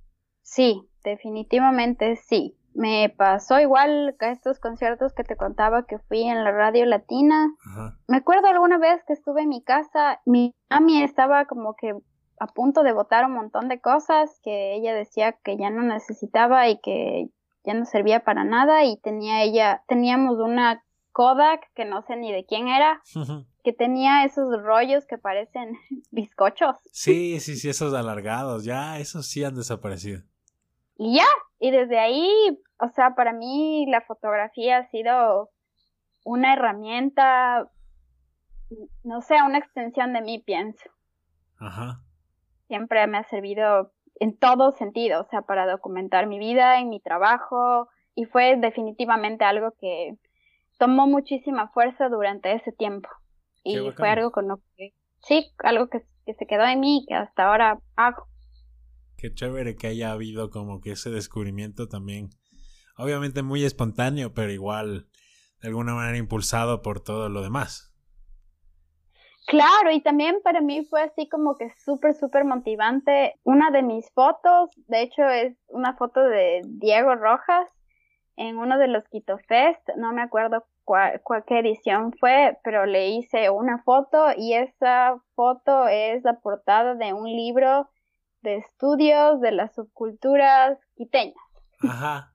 Sí, definitivamente sí. Me pasó igual a estos conciertos que te contaba que fui en la Radio Latina. Uh-huh. Me acuerdo alguna vez que estuve en mi casa, mi mami estaba como que a punto de botar un montón de cosas que ella decía que ya no necesitaba y que ya no servía para nada, y tenía ella, teníamos una Kodak que no sé ni de quién era, uh-huh. que tenía esos rollos que parecen bizcochos. Sí, sí, sí, esos alargados, ya, esos sí han desaparecido. Y ya, y desde ahí, o sea, para mí la fotografía ha sido una herramienta, no sé, una extensión de mí, pienso. Ajá. Siempre me ha servido en todo sentido, o sea, para documentar mi vida, en mi trabajo, y fue definitivamente algo que tomó muchísima fuerza durante ese tiempo. Y fue algo con lo que, sí, algo que, que se quedó en mí y que hasta ahora hago. Qué chévere que haya habido como que ese descubrimiento también, obviamente muy espontáneo, pero igual de alguna manera impulsado por todo lo demás. Claro, y también para mí fue así como que súper, súper motivante. Una de mis fotos, de hecho, es una foto de Diego Rojas en uno de los Quito Fest, no me acuerdo cuál, cuál qué edición fue, pero le hice una foto y esa foto es la portada de un libro de estudios de las subculturas quiteñas. Ajá.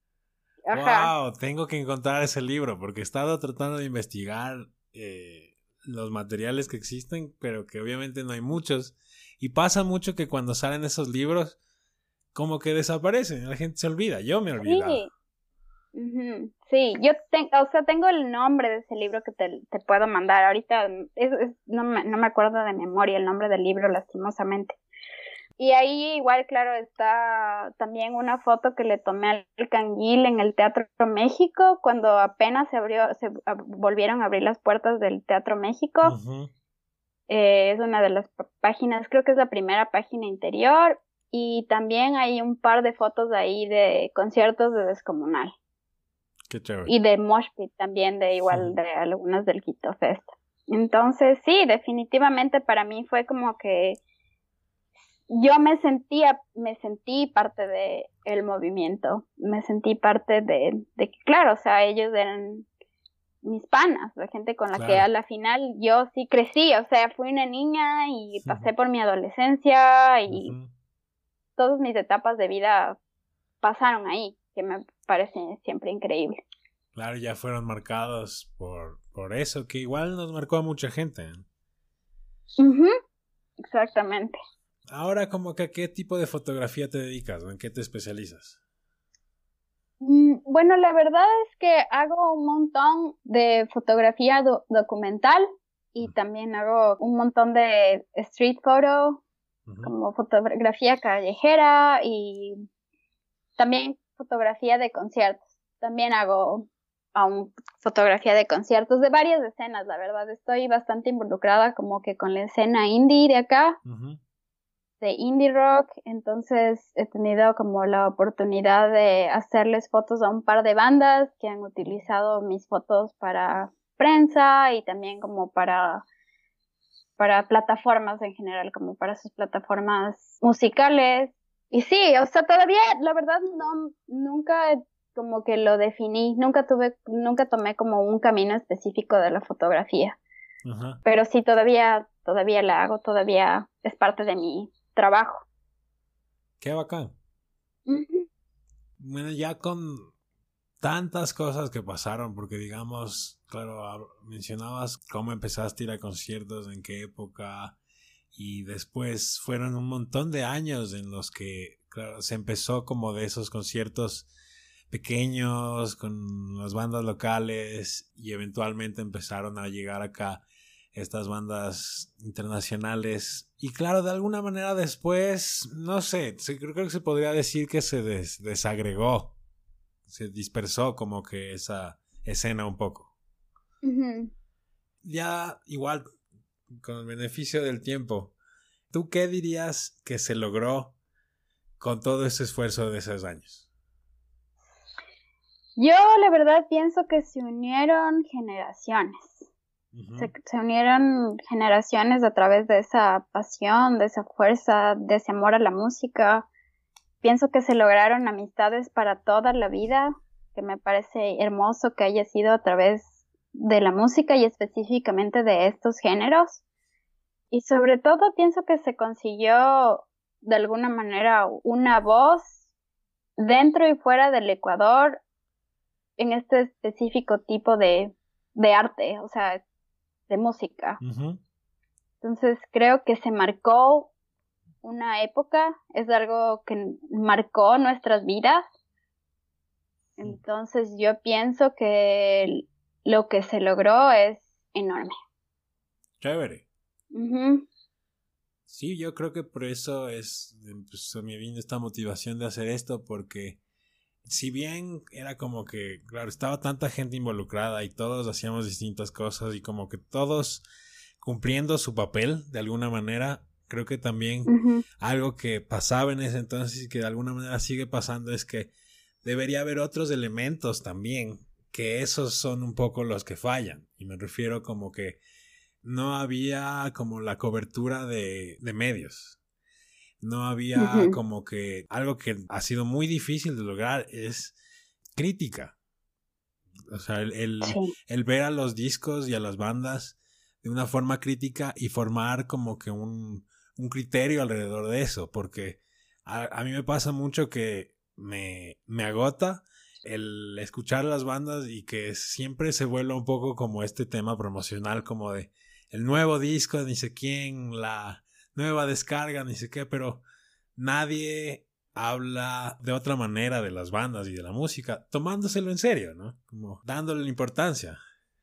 Ajá. Wow, tengo que encontrar ese libro porque he estado tratando de investigar eh, los materiales que existen, pero que obviamente no hay muchos. Y pasa mucho que cuando salen esos libros, como que desaparecen, la gente se olvida. Yo me he olvidado. Sí. Uh-huh. Sí, yo tengo, o sea, tengo el nombre de ese libro que te, te puedo mandar. Ahorita es, es, no, me, no me acuerdo de memoria el nombre del libro, lastimosamente. Y ahí igual, claro, está también una foto que le tomé al Canguil en el Teatro México, cuando apenas se abrió, se volvieron a abrir las puertas del Teatro México. Uh-huh. Eh, es una de las páginas, creo que es la primera página interior, y también hay un par de fotos ahí de conciertos de Descomunal. Qué chévere. Y de Mosh Pit también, de igual, uh-huh. de algunas del Quito Fest. Entonces, sí, definitivamente para mí fue como que yo me sentía, me sentí parte de el movimiento, me sentí parte de, de que, claro, o sea, ellos eran mis panas, la gente con la claro. que a la final yo sí crecí, o sea, fui una niña y pasé uh-huh. por mi adolescencia y uh-huh. todas mis etapas de vida pasaron ahí, que me parece siempre increíble. Claro, ya fueron marcados por, por eso, que igual nos marcó a mucha gente. ¿eh? Uh-huh. Exactamente. Ahora, como que ¿a qué tipo de fotografía te dedicas o en qué te especializas? Mm, bueno, la verdad es que hago un montón de fotografía do- documental y uh-huh. también hago un montón de street photo, uh-huh. como fotografía callejera y también fotografía de conciertos. También hago aún fotografía de conciertos, de varias escenas, la verdad. Estoy bastante involucrada como que con la escena indie de acá, uh-huh. de indie rock, entonces he tenido como la oportunidad de hacerles fotos a un par de bandas que han utilizado mis fotos para prensa y también como para, para plataformas en general, como para sus plataformas musicales. Y sí, o sea, todavía, la verdad, no, nunca como que lo definí, nunca tuve, nunca tomé como un camino específico de la fotografía. Uh-huh. Pero sí, todavía, todavía la hago, todavía es parte de mi trabajo. Qué bacán. Uh-huh. Bueno, ya con tantas cosas que pasaron, porque digamos, claro, mencionabas cómo empezaste a ir a conciertos, en qué época, y después fueron un montón de años en los que, claro, se empezó como de esos conciertos pequeños con las bandas locales y eventualmente empezaron a llegar acá estas bandas internacionales y claro, de alguna manera después, no sé, creo que se podría decir que se des- desagregó, se dispersó como que esa escena un poco. Uh-huh. Ya igual, con el beneficio del tiempo, ¿tú qué dirías que se logró con todo ese esfuerzo de esos años? Yo la verdad pienso que se unieron generaciones. Uh-huh. Se, se unieron generaciones a través de esa pasión, de esa fuerza, de ese amor a la música. Pienso que se lograron amistades para toda la vida, que me parece hermoso que haya sido a través de la música y específicamente de estos géneros. Y sobre todo pienso que se consiguió de alguna manera una voz dentro y fuera del Ecuador en este específico tipo de, de arte, o sea, de música. Uh-huh. Entonces creo que se marcó una época, es algo que marcó nuestras vidas. Entonces yo pienso que lo que se logró es enorme. Chévere. Uh-huh. Sí, yo creo que por eso es, pues, me vino esta motivación de hacer esto, porque si bien era como que, claro, estaba tanta gente involucrada y todos hacíamos distintas cosas y como que todos cumpliendo su papel de alguna manera, creo que también uh-huh. algo que pasaba en ese entonces y que de alguna manera sigue pasando es que debería haber otros elementos también, que esos son un poco los que fallan. Y me refiero como que no había como la cobertura de, de medios. No había uh-huh. como que algo que ha sido muy difícil de lograr es crítica. O sea, el, el, sí. el ver a los discos y a las bandas de una forma crítica y formar como que un, un criterio alrededor de eso. Porque a, a mí me pasa mucho que me, me agota el escuchar las bandas y que siempre se vuelva un poco como este tema promocional, como de el nuevo disco de ni sé quién, la nueva descarga, ni sé qué, pero nadie habla de otra manera de las bandas y de la música, tomándoselo en serio, ¿no? Como dándole la importancia.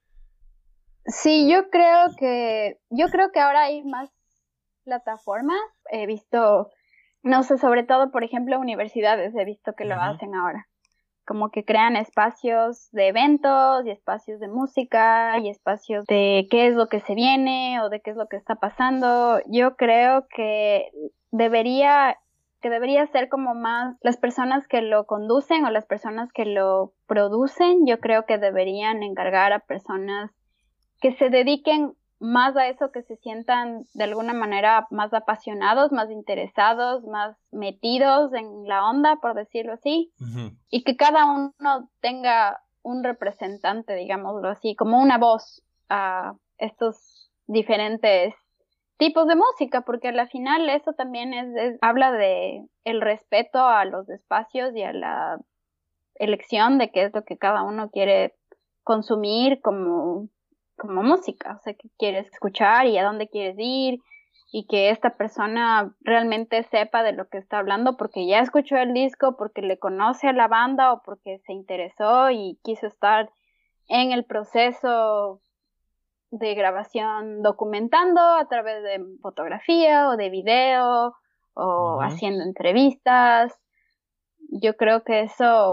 Sí, yo creo que, yo creo que ahora hay más plataformas. He visto, no sé, sobre todo, por ejemplo, universidades, he visto que lo uh-huh. hacen ahora. Como que crean espacios de eventos y espacios de música y espacios de qué es lo que se viene o de qué es lo que está pasando. Yo creo que debería, que debería ser como más las personas que lo conducen o las personas que lo producen. Yo creo que deberían encargar a personas que se dediquen más a eso, que se sientan de alguna manera más apasionados, más interesados, más metidos en la onda, por decirlo así, uh-huh. y que cada uno tenga un representante, digámoslo así, como una voz a estos diferentes tipos de música, porque al final eso también es, es habla de el respeto a los espacios y a la elección de qué es lo que cada uno quiere consumir como como música, o sea, que quieres escuchar y a dónde quieres ir y que esta persona realmente sepa de lo que está hablando porque ya escuchó el disco, porque le conoce a la banda o porque se interesó y quiso estar en el proceso de grabación documentando a través de fotografía o de video o uh-huh. haciendo entrevistas. Yo creo que eso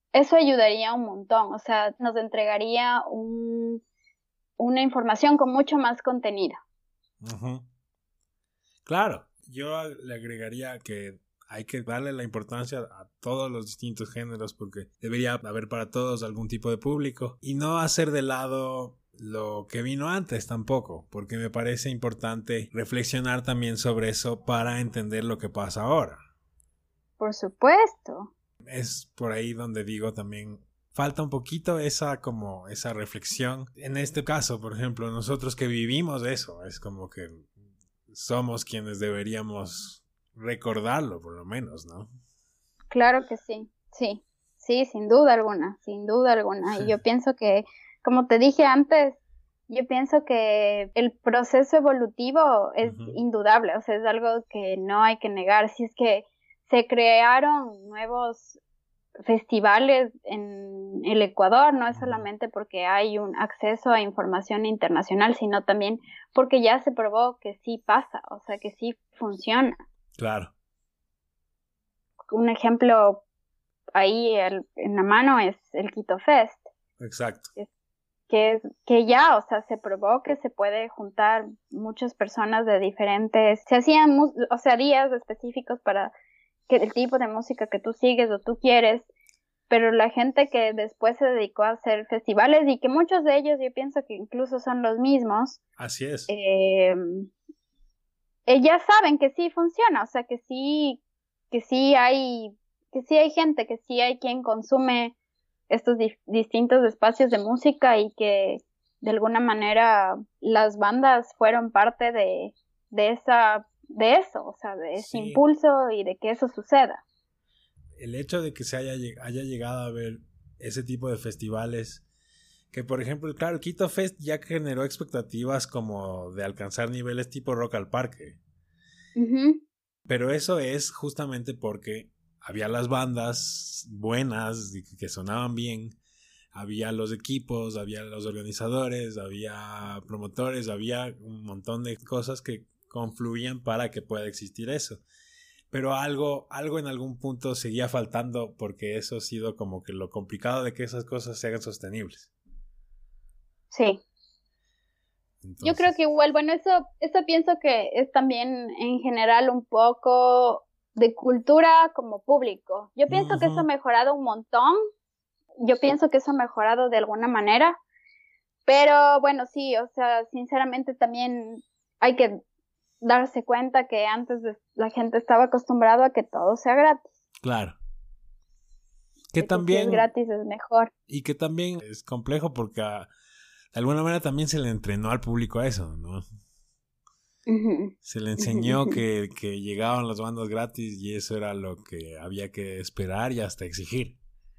eso ayudaría un montón, o sea, nos entregaría un, una información con mucho más contenido. Uh-huh. Claro, yo le agregaría que hay que darle la importancia a todos los distintos géneros porque debería haber para todos algún tipo de público y no hacer de lado lo que vino antes tampoco, porque me parece importante reflexionar también sobre eso para entender lo que pasa ahora. Por supuesto. Es por ahí donde digo también falta un poquito esa como esa reflexión. En este caso, por ejemplo, nosotros que vivimos eso, es como que somos quienes deberíamos recordarlo, por lo menos, ¿no? Claro que sí, sí, sí, sin duda alguna, sin duda alguna. Y yo pienso que, como te dije antes, yo pienso que el proceso evolutivo es uh-huh. indudable, o sea, es algo que no hay que negar. Si es que se crearon nuevos festivales en el Ecuador, no es solamente porque hay un acceso a información internacional, sino también porque ya se probó que sí pasa, o sea, que sí funciona. Claro. Un ejemplo ahí el, en la mano es el Quito Fest. Exacto. Es, que, es, que ya, o sea, se probó que se puede juntar muchas personas de diferentes, se hacían, o sea, días específicos para que el tipo de música que tú sigues o tú quieres, pero la gente que después se dedicó a hacer festivales y que muchos de ellos yo pienso que incluso son los mismos. Así es. Eh, eh, ya saben que sí funciona, o sea, que sí, que sí hay, que sí hay gente, que sí hay quien consume estos di- distintos espacios de música y que de alguna manera las bandas fueron parte de, de esa, de eso, o sea, de ese sí. impulso y de que eso suceda. El hecho de que se haya, haya llegado a ver ese tipo de festivales, que por ejemplo, claro, el Quito Fest ya generó expectativas como de alcanzar niveles tipo Rock al Parque. Uh-huh. Pero eso es justamente porque había las bandas buenas que sonaban bien, había los equipos, había los organizadores, había promotores, había un montón de cosas que confluían para que pueda existir eso. Pero algo, algo en algún punto seguía faltando porque eso ha sido como que lo complicado de que esas cosas se hagan sostenibles. Sí. Entonces, yo creo que igual, bueno, eso, eso pienso que es también en general un poco de cultura como público. Yo pienso uh-huh. que eso ha mejorado un montón. Yo pienso que eso ha mejorado de alguna manera. Pero bueno, sí, o sea, sinceramente también hay que darse cuenta que antes la gente estaba acostumbrada a que todo sea gratis. Claro. Que de también que si es gratis es mejor. Y que también es complejo porque a, de alguna manera también se le entrenó al público a eso, ¿no? Uh-huh. Se le enseñó uh-huh. que, que llegaban las bandas gratis y eso era lo que había que esperar y hasta exigir.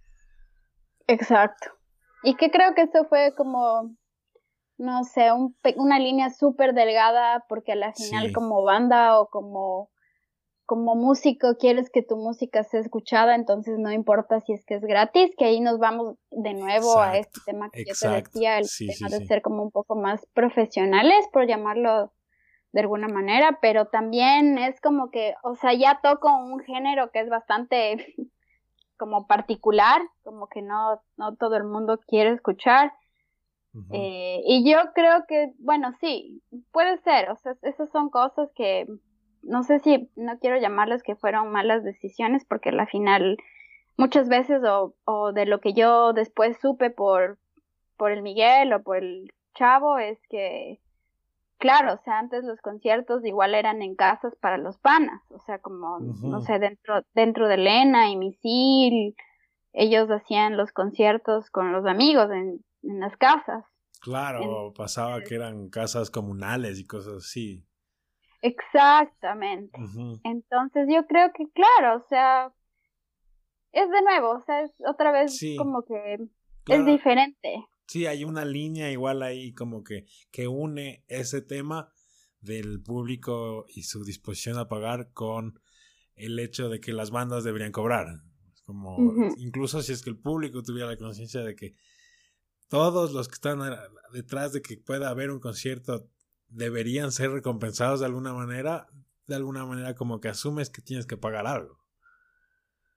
Exacto. Y que creo que eso fue como, no sé, un, una línea súper delgada porque a la final sí. como banda o como, como músico quieres que tu música sea escuchada, entonces no importa si es que es gratis, que ahí nos vamos de nuevo exacto, a este tema que exacto. yo te decía, el sí, tema sí, de sí. ser como un poco más profesionales, por llamarlo de alguna manera, pero también es como que, o sea, ya toco un género que es bastante como particular, como que no, no todo el mundo quiere escuchar. Uh-huh. Eh, y yo creo que, bueno, sí, puede ser, o sea, esas son cosas que no sé si, no quiero llamarles que fueron malas decisiones, porque al final muchas veces, o, o de lo que yo después supe por, por el Miguel o por el Chavo, es que, claro, o sea, antes los conciertos igual eran en casas para los panas, o sea, como, uh-huh. no sé, dentro, dentro de Lena y Misil, ellos hacían los conciertos con los amigos en, en las casas. Claro, en, pasaba que eran casas comunales y cosas así. Exactamente. Uh-huh. Entonces yo creo que, claro, o sea, es de nuevo, o sea, es otra vez sí. como que claro. es diferente. Sí, hay una línea igual ahí como que, que une ese tema del público y su disposición a pagar con el hecho de que las bandas deberían cobrar. Como, uh-huh. incluso si es que el público tuviera la conciencia de que todos los que están detrás de que pueda haber un concierto deberían ser recompensados de alguna manera, de alguna manera como que asumes que tienes que pagar algo.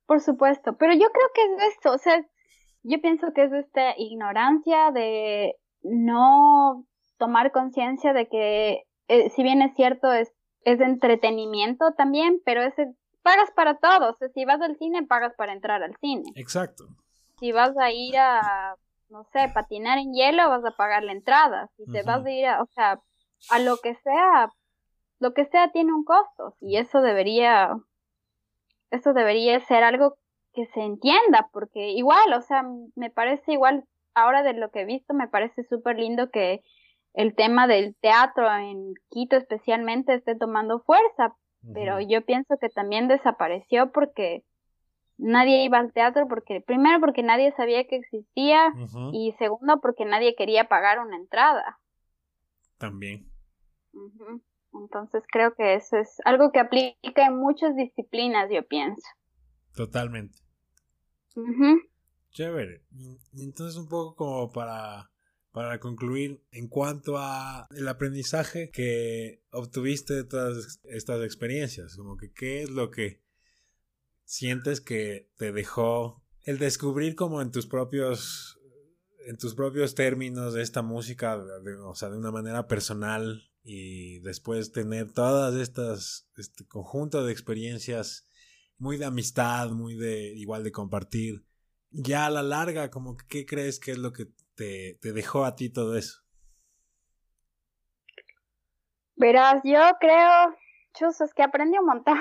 por supuesto, pero yo creo que es esto, o sea, yo pienso que es esta ignorancia de no tomar conciencia de que, eh, si bien es cierto, es, es entretenimiento también, pero ese pagas para todo, o sea, si vas al cine, pagas para entrar al cine. Exacto. Si vas a ir a, no sé, patinar en hielo, vas a pagar la entrada. Si te Ujú. vas a ir a, o sea, a lo que sea, lo que sea tiene un costo, y eso debería, eso debería ser algo que se entienda, porque igual, o sea, me parece igual, ahora de lo que he visto, me parece súper lindo que el tema del teatro en Quito especialmente esté tomando fuerza, pero Ujú. yo pienso que también desapareció porque nadie iba al teatro, porque primero porque nadie sabía que existía Ujú. y segundo porque nadie quería pagar una entrada. También. Ujú. Entonces creo que eso es algo que aplica en muchas disciplinas, yo pienso. Totalmente. Ujú. Chévere. Y- y Entonces un poco como para, para concluir en cuanto a el aprendizaje que obtuviste de todas estas experiencias, como que qué es lo que sientes que te dejó el descubrir como en tus propios en tus propios términos de esta música, de- o sea, de una manera personal y después tener todas estas este conjunto de experiencias muy de amistad, muy de igual de compartir. Ya a la larga, como que, ¿qué crees que es lo que te, te dejó a ti todo eso? Verás, yo creo, chus, es que aprendí un montón.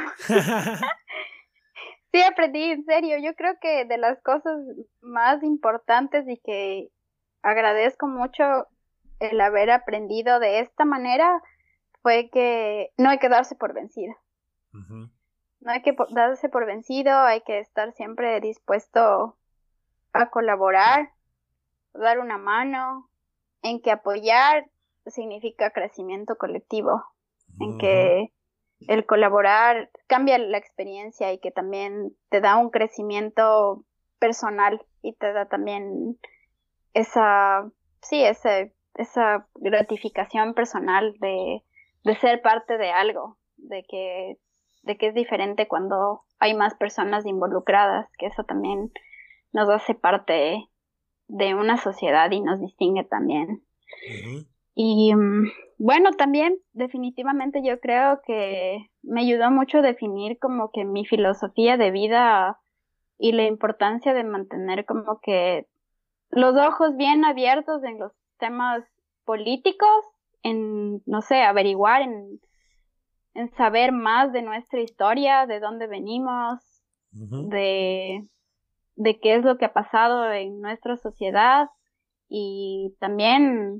Sí, aprendí, en serio. Yo creo que de las cosas más importantes y que agradezco mucho el haber aprendido de esta manera fue que no hay que darse por vencido. Ujú, No hay que po- darse por vencido, hay que estar siempre dispuesto a colaborar, dar una mano, en que apoyar significa crecimiento colectivo, en ujú, que el colaborar cambia la experiencia y que también te da un crecimiento personal y te da también esa, sí, ese, esa gratificación personal de, de ser parte de algo, de que, de que es diferente cuando hay más personas involucradas, que eso también nos hace parte de una sociedad y nos distingue también. ujú, Y mm, bueno, también definitivamente yo creo que me ayudó mucho a definir como que mi filosofía de vida y la importancia de mantener como que los ojos bien abiertos en los temas políticos, en, no sé, averiguar, en, en saber más de nuestra historia, de dónde venimos, ujú, de, de qué es lo que ha pasado en nuestra sociedad y también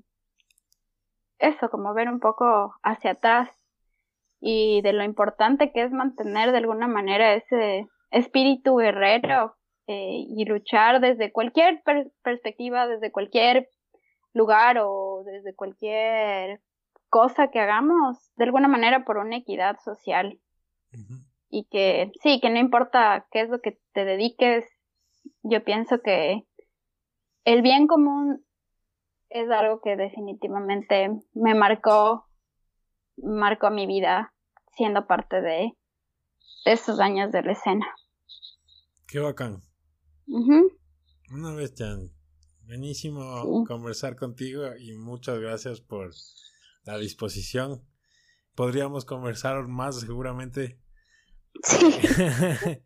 eso, como ver un poco hacia atrás y de lo importante que es mantener de alguna manera ese espíritu guerrero, eh, y luchar desde cualquier per- perspectiva, desde cualquier lugar o desde cualquier cosa que hagamos, de alguna manera por una equidad social. ujú. Y que sí, que no importa qué es lo que te dediques, yo pienso que el bien común es algo que definitivamente me marcó, marcó mi vida siendo parte de esos años de la escena. Qué bacán. Ujú. Una vez, Jan. Sí, Buenísimo conversar contigo y muchas gracias por la disposición. Podríamos conversar más seguramente. sí, eh,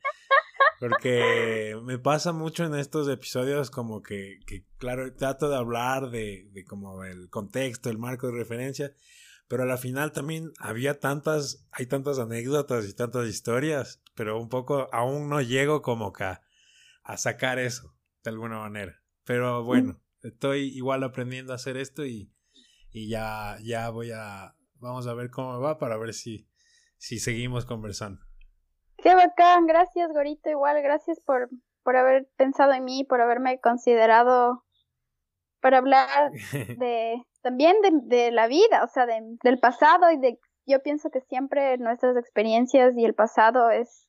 Porque me pasa mucho en estos episodios como que, que claro, trato de hablar de, de como el contexto, el marco de referencia, pero a la final también había tantas, hay tantas anécdotas y tantas historias, pero un poco aún no llego como que a, a sacar eso, de alguna manera. Pero bueno, estoy igual aprendiendo a hacer esto y, y ya, ya voy a, vamos a ver cómo me va para ver si, si seguimos conversando. qué bacán, gracias Gorito, igual, gracias por, por haber pensado en mí, por haberme considerado para hablar de también de, de la vida, o sea, de, del pasado y de, yo pienso que siempre nuestras experiencias y el pasado es,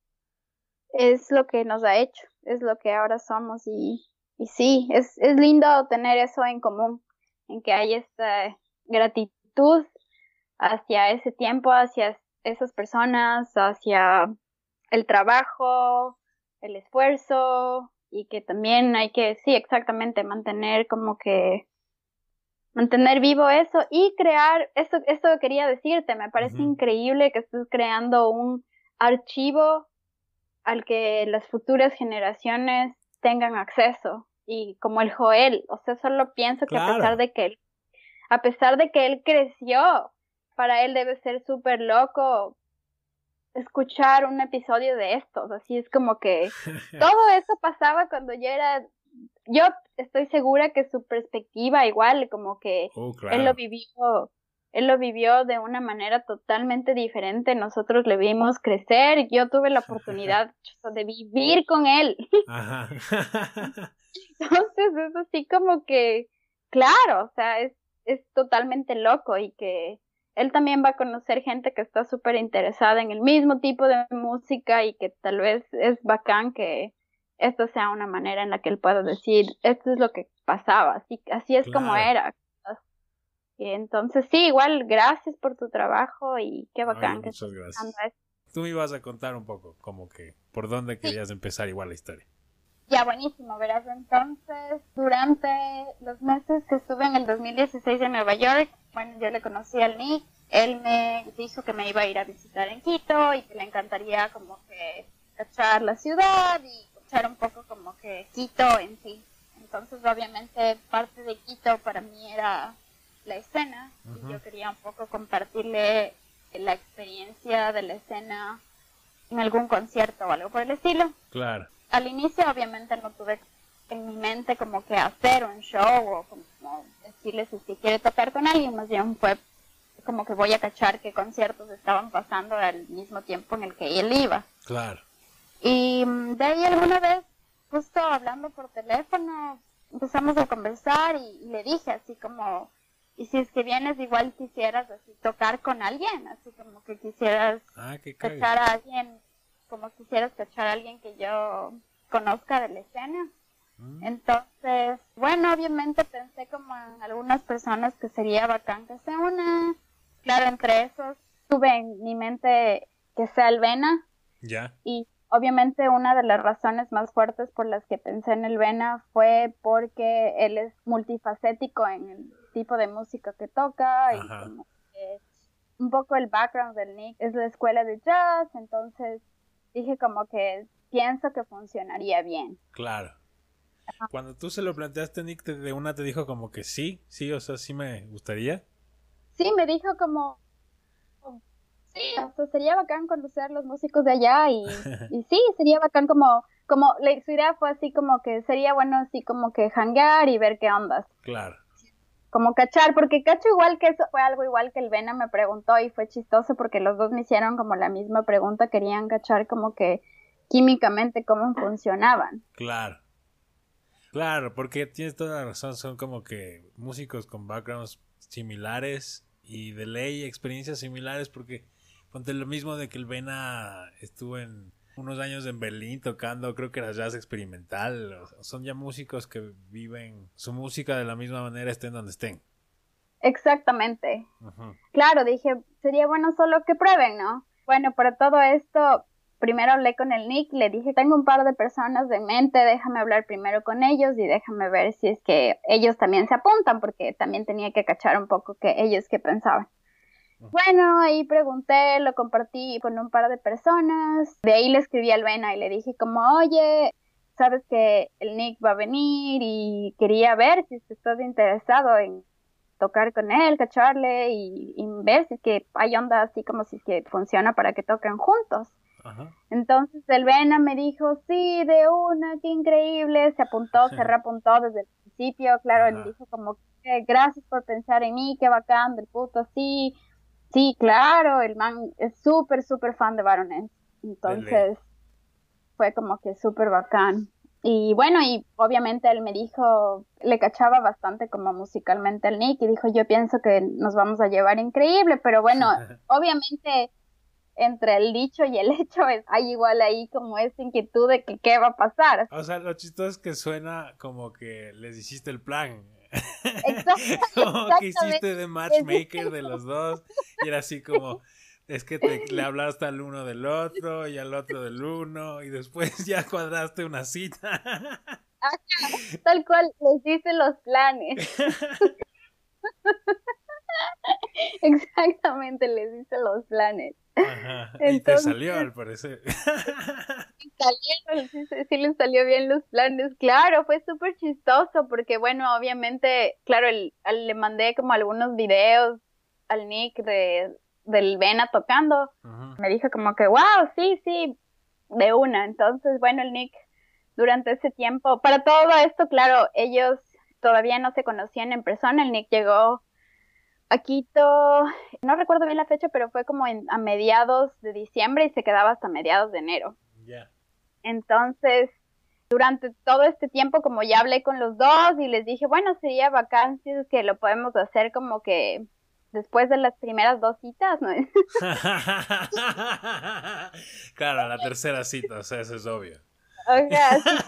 es lo que nos ha hecho, es lo que ahora somos y, y sí, es, es lindo tener eso en común, en que hay esta gratitud hacia ese tiempo, hacia esas personas, hacia el trabajo, el esfuerzo y que también hay que, sí, exactamente, mantener como que, mantener vivo eso y crear, eso, eso quería decirte, me parece uh-huh. increíble que estés creando un archivo al que las futuras generaciones tengan acceso. Y como el Joel, o sea, solo pienso que claro. a pesar de que él, a pesar de que él creció, para él debe ser súper loco escuchar un episodio de estos, así es como que todo eso pasaba cuando yo era, yo estoy segura que su perspectiva igual, como que oh, claro. él lo vivió, él lo vivió de una manera totalmente diferente, nosotros le vimos crecer, yo tuve la oportunidad de vivir con él. Ajá. Entonces es así como que, claro, o sea, es, es totalmente loco y que él también va a conocer gente que está súper interesada en el mismo tipo de música y que tal vez es bacán que esto sea una manera en la que él pueda decir, esto es lo que pasaba, así, así es claro. como era. Y entonces sí, igual, gracias por tu trabajo y qué bacán. Ay, que muchas gracias. Tú me ibas a contar un poco, como que, por dónde querías sí. empezar igual la historia. Ya, buenísimo, verás, entonces, durante los meses que estuve en el dos mil dieciséis en Nueva York, bueno, yo le conocí al Nick, él me dijo que me iba a ir a visitar en Quito y que le encantaría como que cachar la ciudad y cachar un poco como que Quito en sí. Entonces, obviamente, parte de Quito para mí era la escena, uh-huh. y yo quería un poco compartirle la experiencia de la escena en algún concierto o algo por el estilo. Claro. Al inicio obviamente no tuve en mi mente como que hacer un show o como decirle si, si quiere tocar con alguien, más bien fue como que voy a cachar qué conciertos estaban pasando al mismo tiempo en el que él iba. Claro. Y de ahí alguna vez, justo hablando por teléfono, empezamos a conversar y, y le dije así como, y si es que vienes igual quisieras así tocar con alguien, así como que quisieras ah, qué cachar a alguien, como quisieras cachar a alguien que yo conozca de la escena. Mm. Entonces, bueno, obviamente pensé como en algunas personas que sería bacán que se unan. Claro, entre esos tuve en mi mente que sea el Vena. Ya. Yeah. Y obviamente una de las razones más fuertes por las que pensé en el Vena fue porque él es multifacético en el tipo de música que toca. Ajá. Y como que un poco el background del Nick es la escuela de jazz, entonces dije como que pienso que funcionaría bien. Claro. Ajá. Cuando tú se lo planteaste, Nick, de una te dijo como que sí, sí, o sea, sí me gustaría. Sí, me dijo como, sí, o sea, sería bacán conocer a los músicos de allá y, y sí, sería bacán como, como, la, su idea fue así como que sería bueno así como que janguear y ver qué ondas. Claro. Como cachar, porque cacho igual que eso fue algo igual que el Vena me preguntó y fue chistoso porque los dos me hicieron como la misma pregunta, querían cachar como que químicamente cómo funcionaban. Claro, claro, porque tienes toda la razón, son como que músicos con backgrounds similares y de ley experiencias similares, porque ponte lo mismo de que el Vena estuvo en unos años en Berlín tocando, creo que era jazz experimental, son ya músicos que viven su música de la misma manera estén donde estén. Exactamente. Uh-huh. Claro, dije, sería bueno solo que prueben, ¿no? Bueno, para todo esto, primero hablé con el Nick, le dije, tengo un par de personas en mente, déjame hablar primero con ellos y déjame ver si es que ellos también se apuntan, porque también tenía que cachar un poco que ellos qué pensaban. Bueno, ahí pregunté, lo compartí con un par de personas, de ahí le escribí al Vena y le dije como, oye, sabes que el Nick va a venir y quería ver si estás interesado en tocar con él, cacharle y, y ver si es que hay onda así como si es que funciona para que toquen juntos. Ajá. Entonces el Vena me dijo, sí, de una, qué increíble, se apuntó, se reapuntó desde el principio, claro, Ajá. él dijo como, gracias por pensar en mí, qué bacán, del puto, sí. Sí, claro, el man es súper, súper fan de Baroness. Entonces, Dele. Fue como que súper bacán. Y bueno, y obviamente él me dijo, le cachaba bastante como musicalmente al Nick y dijo, yo pienso que nos vamos a llevar increíble, pero bueno, obviamente entre el dicho y el hecho es, hay igual ahí como esa inquietud de que qué va a pasar. O sea, lo chistoso es que suena como que les hiciste el plan. Exacto, como que hiciste de matchmaker de los dos y era así como, Es que te, le hablaste al uno del otro y al otro del uno y después ya cuadraste una cita. Ajá, tal cual les hice los planes. Exactamente, les hice los planes. Ajá, y Entonces, te salió al parecer. salieron, sí, sí, sí les salió bien los planes. Claro, fue súper chistoso porque, bueno, obviamente, claro, el, al- le mandé como algunos videos al Nick de, del Vena tocando. Ajá. Me dijo como que, wow, sí, sí, de una. Entonces, bueno, el Nick durante ese tiempo, para todo esto, claro, ellos todavía no se conocían en persona. El Nick llegó a Quito, no recuerdo bien la fecha, pero fue como en, a mediados de diciembre y se quedaba hasta mediados de enero. Ya. Yeah. Entonces, durante todo este tiempo, como ya hablé con los dos y les dije, bueno, sería bacán si es que lo podemos hacer como que después de las primeras dos citas, ¿no? Claro, la tercera cita, o sea, eso es obvio. O sea, sí.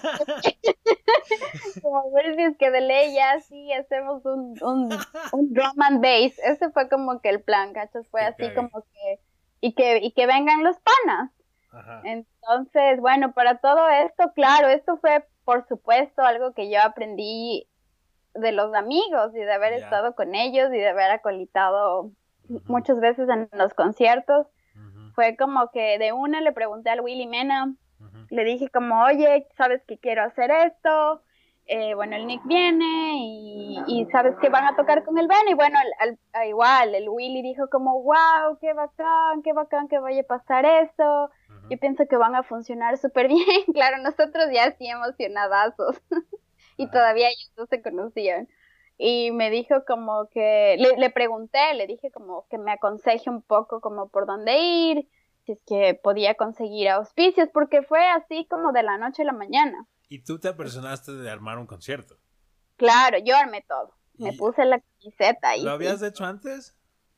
Como ver si es que de ley ya sí hacemos un, un, un drum and bass. Ese fue como que el plan, ¿cachos? Fue Que así cague. como que y que y que vengan los panas. Ajá. Entonces, bueno, para todo esto, claro, esto fue por supuesto algo que yo aprendí de los amigos y de haber Ya. estado con ellos y de haber acolitado Ujú. muchas veces en los conciertos. Ujú. Fue como que de una le pregunté al Willy Mena, Ujú. le dije como, oye, ¿sabes que quiero hacer esto? Eh, bueno, el Nick viene y, y sabes que van a tocar con el Ben y bueno, al, al, a igual, el Willy dijo como, wow, qué bacán, qué bacán que vaya a pasar eso. Ujú. Yo pienso que van a funcionar súper bien. Claro, nosotros ya así emocionadazos y Ajá. todavía ellos no se conocían. Y me dijo como que, le, le pregunté, le dije como que me aconseje un poco como por dónde ir, si es que podía conseguir auspicios, porque fue así como de la noche a la mañana. Y tú te apersonaste de armar un concierto. Claro, yo armé todo. Me ¿Y puse la camiseta y lo habías sí. hecho antes?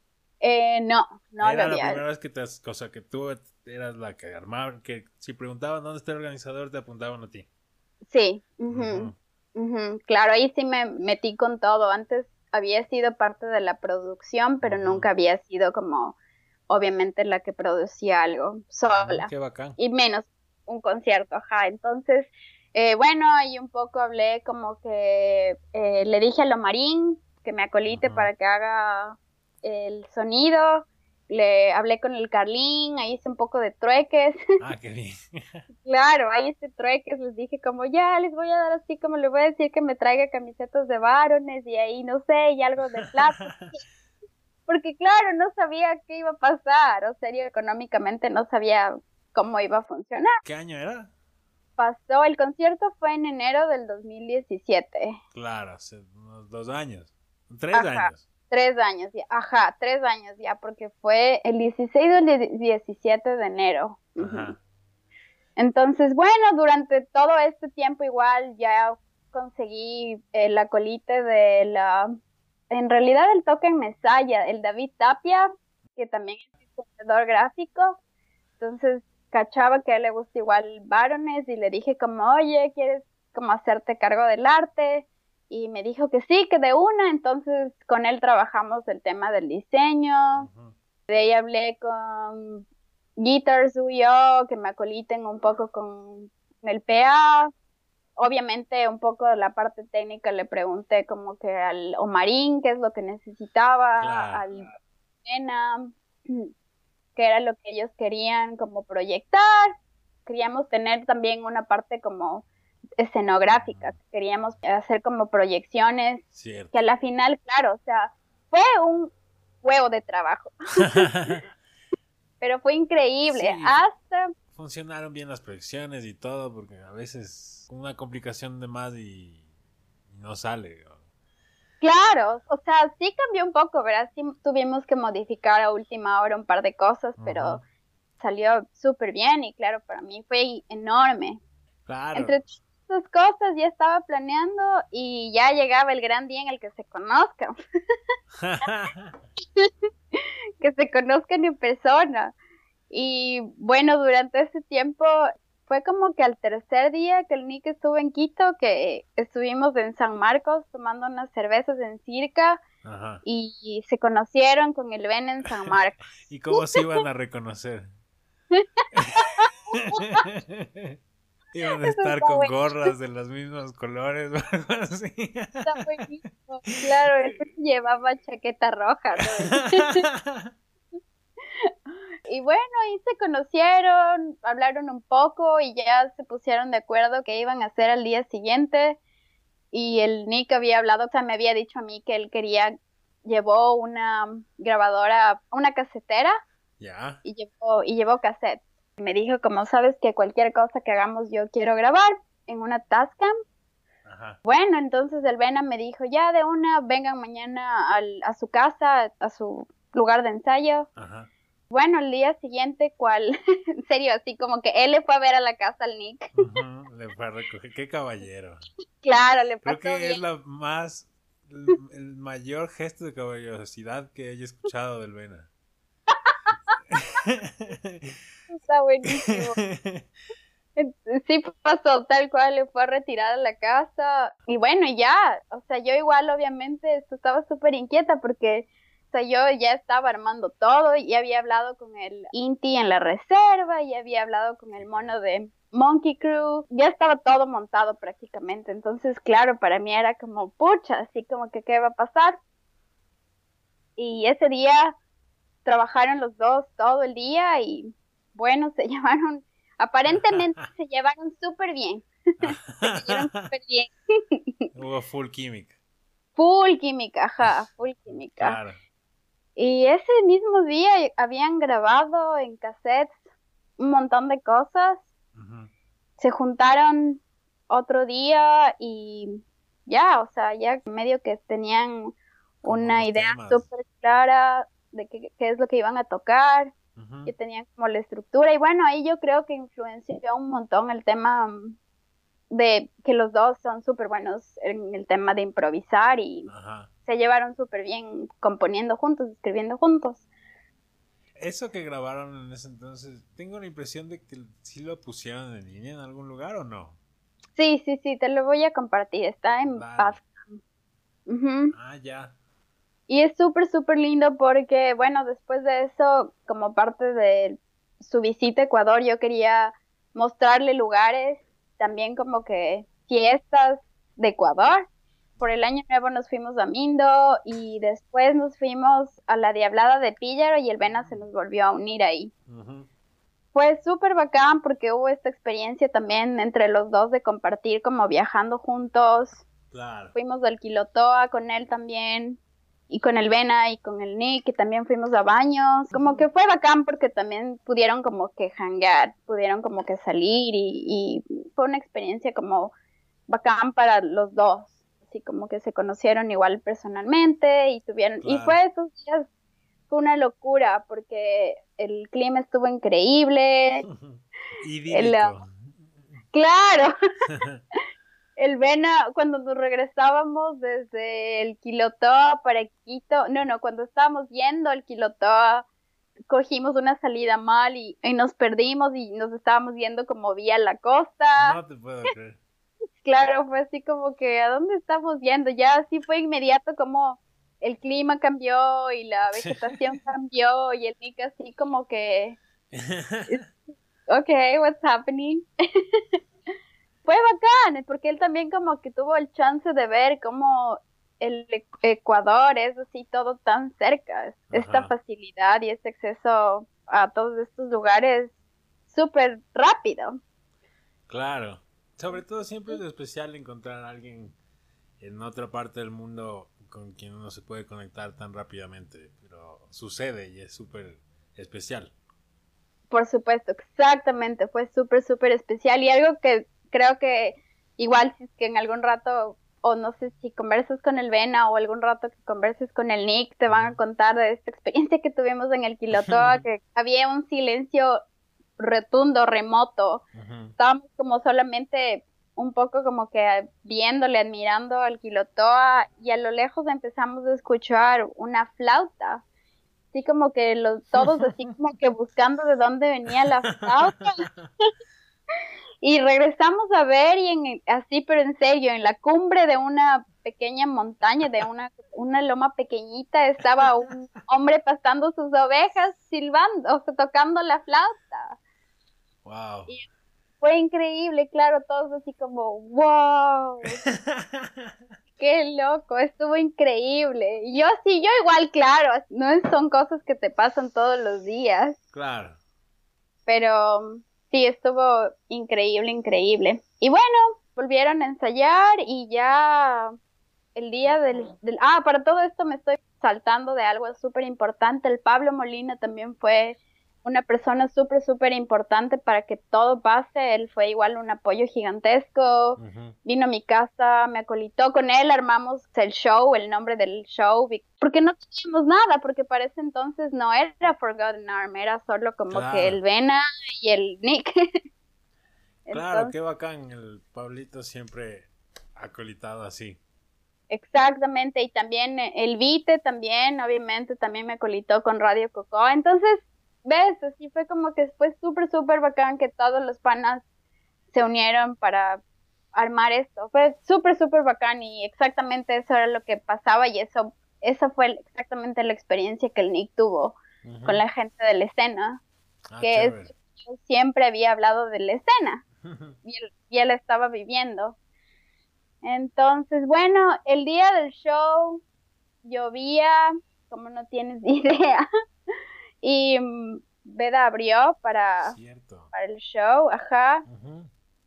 Eh, no, no lo Era la había. primera vez que te, o sea, que tú eras la que armaba, que si preguntaban dónde está el organizador, te apuntaban a ti. Sí, Ujú. ujú, ujú. Claro, ahí sí me metí con todo. Antes había sido parte de la producción, pero Ujú. nunca había sido como, obviamente, la que producía algo Mm, sola. qué bacán. Y menos un concierto, ajá. Entonces, eh, bueno, ahí un poco hablé como que eh, le dije a Lomarín que me acolite Ujú. para que haga el sonido. Le hablé con el Carlín, ahí hice un poco de trueques. Ah, qué bien. Claro, ahí hice trueques, les dije como ya les voy a dar así como le voy a decir que me traiga camisetas de varones y ahí no sé, y algo de plata. Porque claro, no sabía qué iba a pasar, o sea, yo económicamente no sabía cómo iba a funcionar. ¿Qué año era? Pasó, el concierto fue en enero del dos mil diecisiete. Claro, hace unos dos años. Tres Ajá, años. tres años ya, ajá, tres años ya, porque fue el dieciséis o el diecisiete de enero. Ujú. Ajá. Entonces, bueno, durante todo este tiempo igual ya conseguí el acolite de la, en realidad el toque en Mesaya, el David Tapia, que también es diseñador gráfico. Entonces, cachaba que a él le gusta igual varones y le dije como, oye, ¿quieres como hacerte cargo del arte? Y me dijo que sí, que de una. Entonces, con él trabajamos el tema del diseño. Ujú. De ahí hablé con Guitars U y O, que me acoliten un poco con el P A. Obviamente un poco de la parte técnica le pregunté como que al Omarín qué es lo que necesitaba, Claro. al Pena, qué era lo que ellos querían como proyectar. Queríamos tener también una parte como escenográfica, queríamos hacer como proyecciones Cierto. que a la final, claro, o sea, fue un huevo de trabajo, pero fue increíble, Sí, hasta, funcionaron bien las proyecciones y todo, porque a veces una complicación de más y, y no sale. ¿no? claro, o sea, sí cambió un poco, ¿verdad? Sí tuvimos que modificar a última hora un par de cosas, pero Ujú. salió súper bien y claro, para mí fue enorme. Claro. Entre sus cosas ya estaba planeando y ya llegaba el gran día en el que se conozcan, que se conozcan en persona. Y bueno, durante ese tiempo fue como que al tercer día que el Nick estuvo en Quito, que estuvimos en San Marcos tomando unas cervezas en Circa Ajá. Y, y se conocieron con el Ben en San Marcos. ¿Y cómo se iban a reconocer? Iban a Eso estar está con bueno. gorras de los mismos colores o algo así. Está buenísimo. Claro, él llevaba chaqueta roja, ¿no? Y bueno, ahí se conocieron, hablaron un poco y ya se pusieron de acuerdo que iban a hacer al día siguiente. Y el Nick había hablado, o sea, me había dicho a mí que él quería, llevó una grabadora, una casetera. Ya. Y llevó, y llevó cassettes. Me dijo, como sabes que cualquier cosa que hagamos yo quiero grabar en una Tascam. Ajá. Bueno, entonces el Vena me dijo, ya de una, vengan mañana al, a su casa, a su lugar de ensayo. Ajá. Bueno, el día siguiente, ¿cuál? En serio, así como que él le fue a ver a la casa al Nick. Uh-huh. Le fue a recoger. Qué caballero. Claro, le Creo pasó que bien. es la más, el, el mayor gesto de caballerosidad que haya escuchado del Vena. Está buenísimo. Sí pasó tal cual, le fue a retirar a la casa y bueno, ya, o sea, yo igual obviamente estaba súper inquieta porque, o sea, yo ya estaba armando todo y había hablado con el Inti en la reserva y había hablado con el mono de Monkey Crew, ya estaba todo montado prácticamente, entonces claro, para mí era como pucha, así como que qué va a pasar. Y ese día trabajaron los dos todo el día y bueno, se llevaron, aparentemente se llevaron súper bien. Se cayeron súper bien. Hubo full química. Full química, ajá, full química. Claro. Y ese mismo día habían grabado en cassettes un montón de cosas. Uh-huh. Se juntaron otro día y ya, o sea, ya medio que tenían Como una los idea temas. súper clara de qué, qué es lo que iban a tocar. Uh-huh. Que tenían como la estructura y bueno, ahí yo creo que influenció un montón el tema um, de que los dos son súper buenos en el tema de improvisar y Ajá. se llevaron súper bien componiendo juntos, escribiendo juntos. Eso que grabaron en ese entonces, tengo la impresión de que sí lo pusieron en línea en algún lugar o no. Sí, sí, sí, te lo voy a compartir, está en Dale. Tascam. Uh-huh. Ah, ya. Y es súper, súper lindo porque, bueno, después de eso, como parte de su visita a Ecuador, yo quería mostrarle lugares, también como que fiestas de Ecuador. Por el año nuevo nos fuimos a Mindo y después nos fuimos a la Diablada de Píllaro y el Vena se nos volvió a unir ahí. Uh-huh. Fue súper bacán porque hubo esta experiencia también entre los dos de compartir como viajando juntos. Claro. Fuimos al Quilotoa con él también. Y con el Vena y con el Nick, que también fuimos a baños, como que fue bacán porque también pudieron como que hangar, pudieron como que salir y, y fue una experiencia como bacán para los dos, así como que se conocieron igual personalmente y tuvieron, Claro. y fue esos días, fue una locura porque el clima estuvo increíble. Idílico. El, claro. El Vena, cuando nos regresábamos desde el Quilotoa para Quito, no, no, cuando estábamos yendo al Quilotoa, cogimos una salida mal y, y nos perdimos y nos estábamos yendo como vía la costa. No te puedo creer. Claro, fue así como que, ¿a dónde estamos yendo? Ya así fue inmediato como el clima cambió y la vegetación cambió y el Nick así como que, ok, what's happening? Fue bacán, porque él también como que tuvo el chance de ver cómo el Ecuador es así todo tan cerca, Ajá. esta facilidad y este acceso a todos estos lugares súper rápido. Claro. Sobre todo siempre es especial encontrar a alguien en otra parte del mundo con quien uno se puede conectar tan rápidamente, pero sucede y es súper especial. Por supuesto, exactamente, fue súper, súper especial y algo que creo que igual si es que en algún rato, o no sé si conversas con el Vena o algún rato que converses con el Nick, te van a contar de esta experiencia que tuvimos en el Quilotoa, que había un silencio rotundo, remoto. Uh-huh. Estábamos como solamente un poco como que viéndole, admirando al Quilotoa y a lo lejos empezamos a escuchar una flauta. Así como que los, todos así como que buscando de dónde venía la flauta. Y regresamos a ver y en, así, pero en serio, en la cumbre de una pequeña montaña, de una, una loma pequeñita, estaba un hombre pastando sus ovejas, silbando, o sea, tocando la flauta. Wow. Y fue increíble, claro, todos así como, wow, qué loco, estuvo increíble. Y yo sí, yo igual, claro, no son cosas que te pasan todos los días. Claro. Pero sí, estuvo increíble, increíble. Y bueno, volvieron a ensayar y ya el día del, del... Ah, para todo esto me estoy saltando de algo súper importante. El Pablo Molina también fue una persona súper, súper importante para que todo pase. Él fue igual un apoyo gigantesco. Uh-huh. Vino a mi casa, me acolitó con él, armamos el show, el nombre del show, porque no teníamos nada, porque para ese entonces no era Forgotten Arm, era solo como Claro. que el Vena y el Nick. Claro, Entonces, qué bacán, el Pablito siempre acolitado así. exactamente, y también el Vite también, obviamente, también me acolitó con Radio Coco. Entonces, ves, así fue como que fue súper, súper bacán que todos los panas se unieron para armar esto. Fue súper, súper bacán y exactamente eso era lo que pasaba y eso, eso fue exactamente la experiencia que el Nick tuvo uh-huh. con la gente de la escena, ah, que es, yo siempre había hablado de la escena y él, y él estaba viviendo. Entonces, bueno, el día del show llovía, como no tienes idea, y um, Beda abrió para, para el show, ajá. Uh-huh.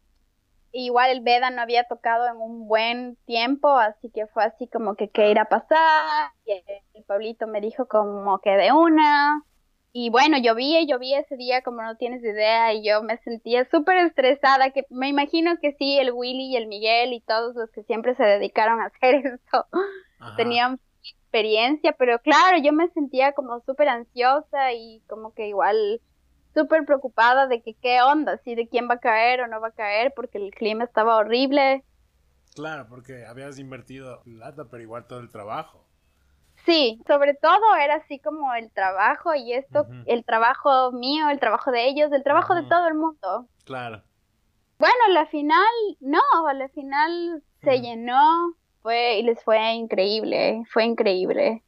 Igual el Beda no había tocado en un buen tiempo, así que fue así como que qué irá a pasar, y el Pablito me dijo como que de una, y bueno, llovía y llovía ese día como no tienes idea, y yo me sentía súper estresada, que me imagino que sí, el Willy y el Miguel y todos los que siempre se dedicaron a hacer esto, ajá. tenían experiencia, pero claro, yo me sentía como súper ansiosa y como que igual súper preocupada de que qué onda, si de quién va a caer o no va a caer, porque el clima estaba horrible. Claro, porque habías invertido plata, pero igual todo el trabajo. Sí, sobre todo era así como el trabajo y esto, uh-huh. el trabajo mío, el trabajo de ellos, el trabajo uh-huh. de todo el mundo. Claro. Bueno, la final, no, la final uh-huh. se llenó, fue y les fue increíble, fue increíble.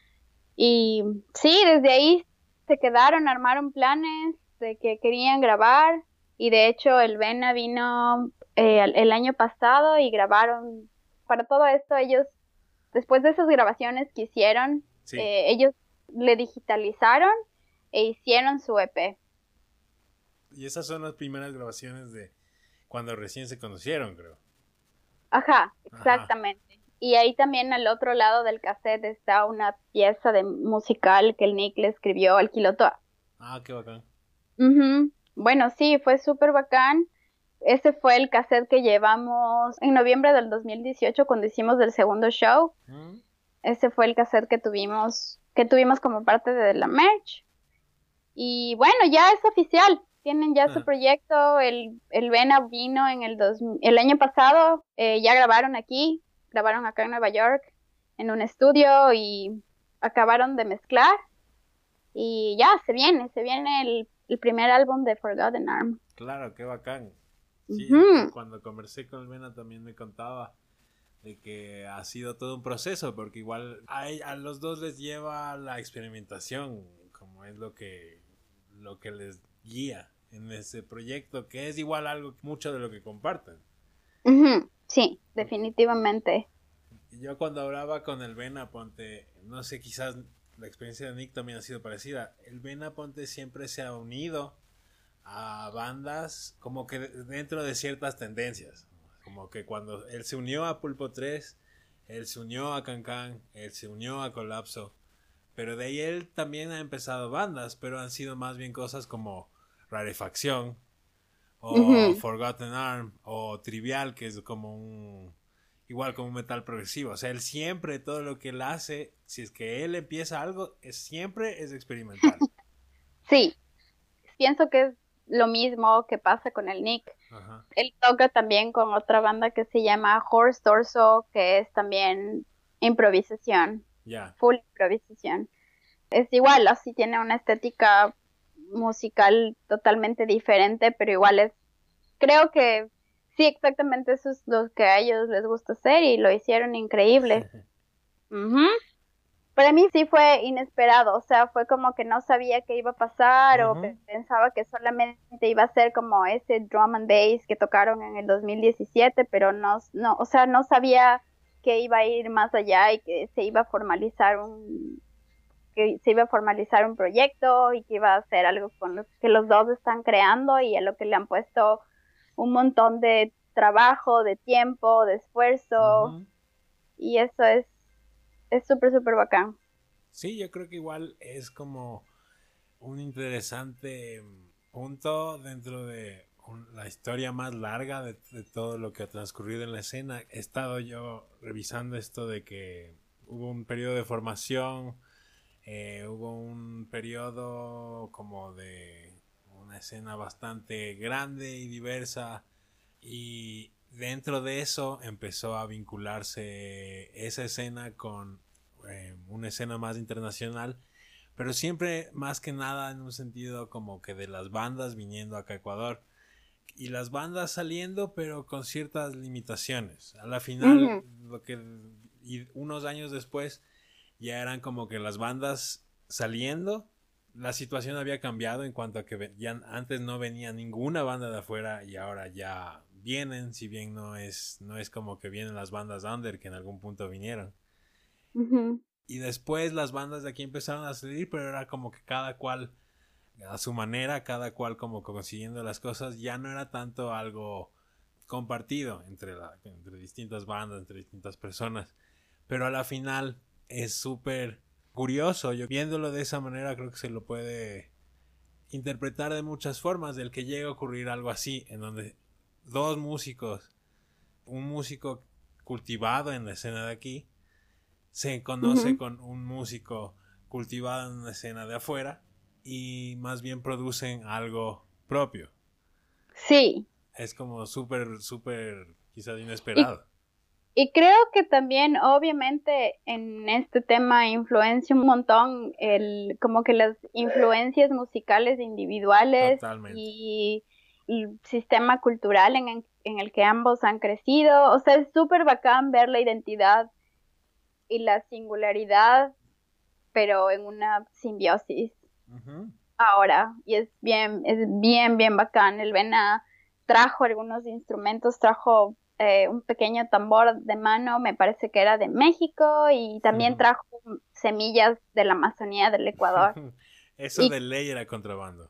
Y sí, desde ahí se quedaron, armaron planes de que querían grabar y de hecho el Vena vino eh, el, el año pasado y grabaron, para todo esto ellos, después de esas grabaciones que hicieron, sí. eh, ellos le digitalizaron e hicieron su E P. Y esas son las primeras grabaciones de cuando recién se conocieron, creo. Ajá, exactamente. Ajá. Y ahí también al otro lado del cassette está una pieza de musical que el Nick le escribió al Quilotoa. Ah, qué bacán. Uh-huh. Bueno, sí, fue súper bacán. Ese fue el cassette que llevamos en noviembre del dos mil dieciocho cuando hicimos el segundo show. Uh-huh. Ese fue el cassette que tuvimos, que tuvimos como parte de la merch. Y bueno, ya es oficial. Tienen ya uh-huh. su proyecto. El, el Vena vino en el, dos, el año pasado. Eh, ya grabaron aquí. Grabaron acá en Nueva York en un estudio y acabaron de mezclar y ya, se viene, se viene el, el primer álbum de Forgotten Arm. Claro, qué bacán. Sí, uh-huh. Cuando conversé con el Vena también me contaba de que ha sido todo un proceso, porque igual a, a los dos les lleva la experimentación, como es lo que, lo que les guía en ese proyecto, que es igual algo, mucho de lo que comparten. Uh-huh. Sí, definitivamente. Yo cuando hablaba con el Vena, ponte, no sé, quizás la experiencia de Nick también ha sido parecida. El Vena, ponte, siempre se ha unido a bandas como que dentro de ciertas tendencias. Como que cuando él se unió a Pulpo tres, él se unió a Cancan, él se unió a Colapso. Pero de ahí él también ha empezado bandas, pero han sido más bien cosas como Rarefacción, o uh-huh. Forgotten Arm, o Trivial, que es como un... igual como un metal progresivo. O sea, él siempre, todo lo que él hace, si es que él empieza algo, es, siempre es experimental. Sí, pienso que es lo mismo que pasa con el Nick. Ajá. Él toca también con otra banda que se llama Horse Torso, que es también improvisación. Yeah. Full improvisación. Es igual, así tiene una estética musical totalmente diferente, pero igual es creo que sí, exactamente eso es lo que a ellos les gusta hacer y lo hicieron increíble. Uh-huh. Para mí sí fue inesperado, o sea, fue como que no sabía qué iba a pasar uh-huh. o pe- pensaba que solamente iba a ser como ese drum and bass que tocaron en el dos mil diecisiete, pero no, no, o sea, no sabía que iba a ir más allá y que se iba a formalizar un que se iba a formalizar un proyecto y que iba a ser algo con lo que los dos están creando y a lo que le han puesto un montón de trabajo, de tiempo, de esfuerzo uh-huh. y eso es es súper, súper bacán. Sí, yo creo que igual es como un interesante punto dentro de un, la historia más larga de, de todo lo que ha transcurrido en la escena. He estado yo revisando esto de que hubo un periodo de formación, eh, hubo un periodo como de una escena bastante grande y diversa, y dentro de eso empezó a vincularse esa escena con eh, una escena más internacional, pero siempre más que nada en un sentido como que de las bandas viniendo acá a Ecuador y las bandas saliendo pero con ciertas limitaciones. A la final, uh-huh. lo que y unos años después ya eran como que las bandas saliendo, la situación había cambiado en cuanto a que ya antes no venía ninguna banda de afuera y ahora ya vienen, si bien no es no es como que vienen las bandas under que en algún punto vinieron. Uh-huh. Y después las bandas de aquí empezaron a salir, pero era como que cada cual a su manera, cada cual como consiguiendo las cosas, ya no era tanto algo compartido entre, la, entre distintas bandas, entre distintas personas, pero a la final es súper curioso. Yo viéndolo de esa manera creo que se lo puede interpretar de muchas formas, del que llegue a ocurrir algo así, en donde dos músicos, un músico cultivado en la escena de aquí se conoce uh-huh. con un músico cultivado en una escena de afuera y más bien producen algo propio. Sí. Es como súper, súper quizás inesperado. Y, y creo que también obviamente en este tema influencia un montón el como que las influencias musicales individuales. Totalmente. y el sistema cultural en, en el que ambos han crecido. O sea, es súper bacán ver la identidad y la singularidad, pero en una simbiosis. Uh-huh. Ahora, y es bien, es bien, bien bacán. El Vena trajo algunos instrumentos, trajo eh, un pequeño tambor de mano, me parece que era de México, y también uh-huh. trajo semillas de la Amazonía del Ecuador. Eso y... de ley era contrabando.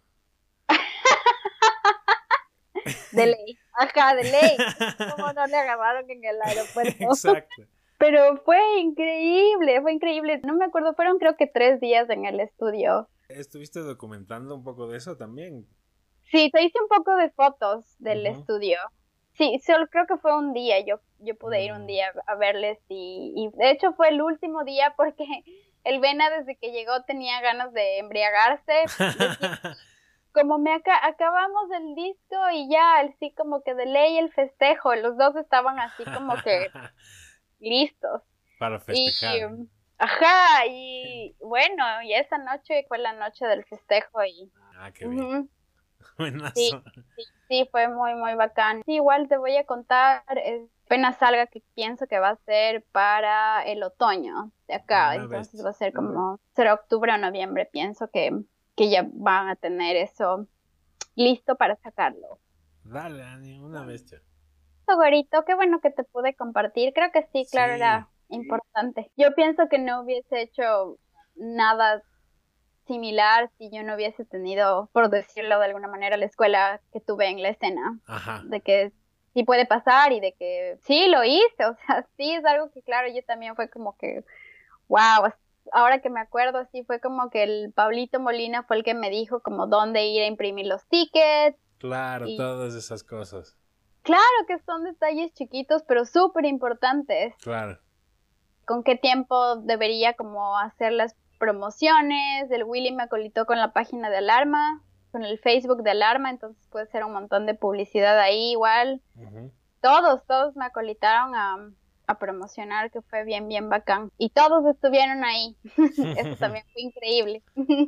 De ley, ajá, de ley. ¿Cómo no le agarraron en el aeropuerto? Exacto. Pero fue increíble, fue increíble. No me acuerdo, fueron creo que tres días en el estudio. ¿Estuviste documentando un poco de eso también? Sí, te hice un poco de fotos del uh-huh. estudio. Sí, solo creo que fue un día, yo, yo pude uh-huh. ir un día a verles y, y de hecho fue el último día porque el Vena desde que llegó tenía ganas de embriagarse. Decía, como me aca- acabamos el disco y ya, el sí como que de ley el festejo, los dos estaban así como que listos. Para festejar. Y, ajá, y bueno, y esa noche fue la noche del festejo y... Ah, qué bien. Uh-huh. Buenazo. Sí, sí, sí, fue muy, muy bacán. Sí, igual te voy a contar, es apenas salga que pienso que va a ser para el otoño de acá, Una entonces vez. va a ser como, será octubre o noviembre, pienso que, que ya van a tener eso listo para sacarlo. Dale, Dani, una bestia. Güerito, qué bueno que te pude compartir. Creo que sí, claro, sí. Era importante. Yo pienso que no hubiese hecho nada similar si yo no hubiese tenido, por decirlo de alguna manera, la escuela que tuve en la escena. Ajá. De que sí puede pasar y de que sí lo hice. O sea, sí es algo que, claro, yo también fue como que, wow. Ahora que me acuerdo, sí fue como que el Pablito Molina fue el que me dijo como dónde ir a imprimir los tickets. Claro, y... todas esas cosas. Claro que son detalles chiquitos, pero súper importantes. Claro. Con qué tiempo debería como hacer las promociones. El Willy me acolitó con la página de Alarma, con el Facebook de Alarma, entonces puede ser un montón de publicidad ahí igual. Uh-huh. Todos, todos me acolitaron a, a promocionar, que fue bien, bien bacán. Y todos estuvieron ahí. Eso también fue increíble.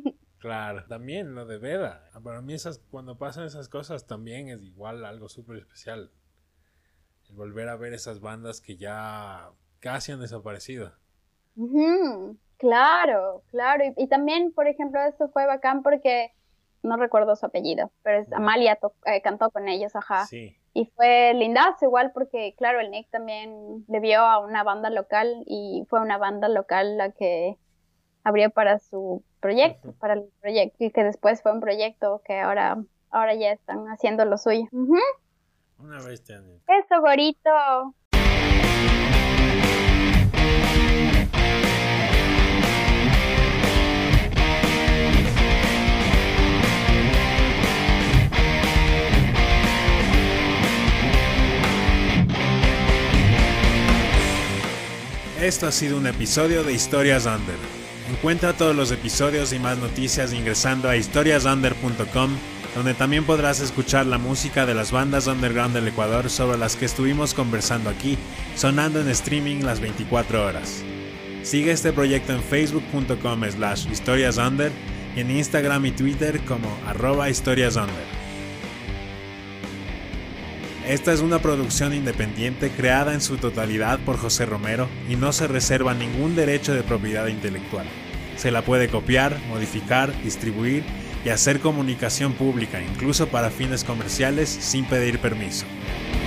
Claro, también lo de Veda. Para mí esas, cuando pasan esas cosas también es igual algo súper especial. El volver a ver esas bandas que ya casi han desaparecido. Uh-huh. Claro, claro. Y, y también, por ejemplo, esto fue bacán porque no recuerdo su apellido, pero es Amalia to- eh, cantó con ellos, ajá. Sí. Y fue lindazo igual porque, claro, el Nick también le vio a una banda local y fue una banda local la que abrió para su proyecto, uh-huh. para el proyecto, y que después fue un proyecto que ahora, ahora ya están haciendo lo suyo. Uh-huh. Una bestia, Nick. Eso, Gorito. Esto ha sido un episodio de Historias Under. Encuentra todos los episodios y más noticias ingresando a historias under punto com, donde también podrás escuchar la música de las bandas underground del Ecuador sobre las que estuvimos conversando aquí, sonando en streaming las veinticuatro horas. Sigue este proyecto en facebook punto com slash historiasunder y en Instagram y Twitter como arroba historiasunder. Esta es una producción independiente creada en su totalidad por José Romero y no se reserva ningún derecho de propiedad intelectual. Se la puede copiar, modificar, distribuir y hacer comunicación pública, incluso para fines comerciales, sin pedir permiso.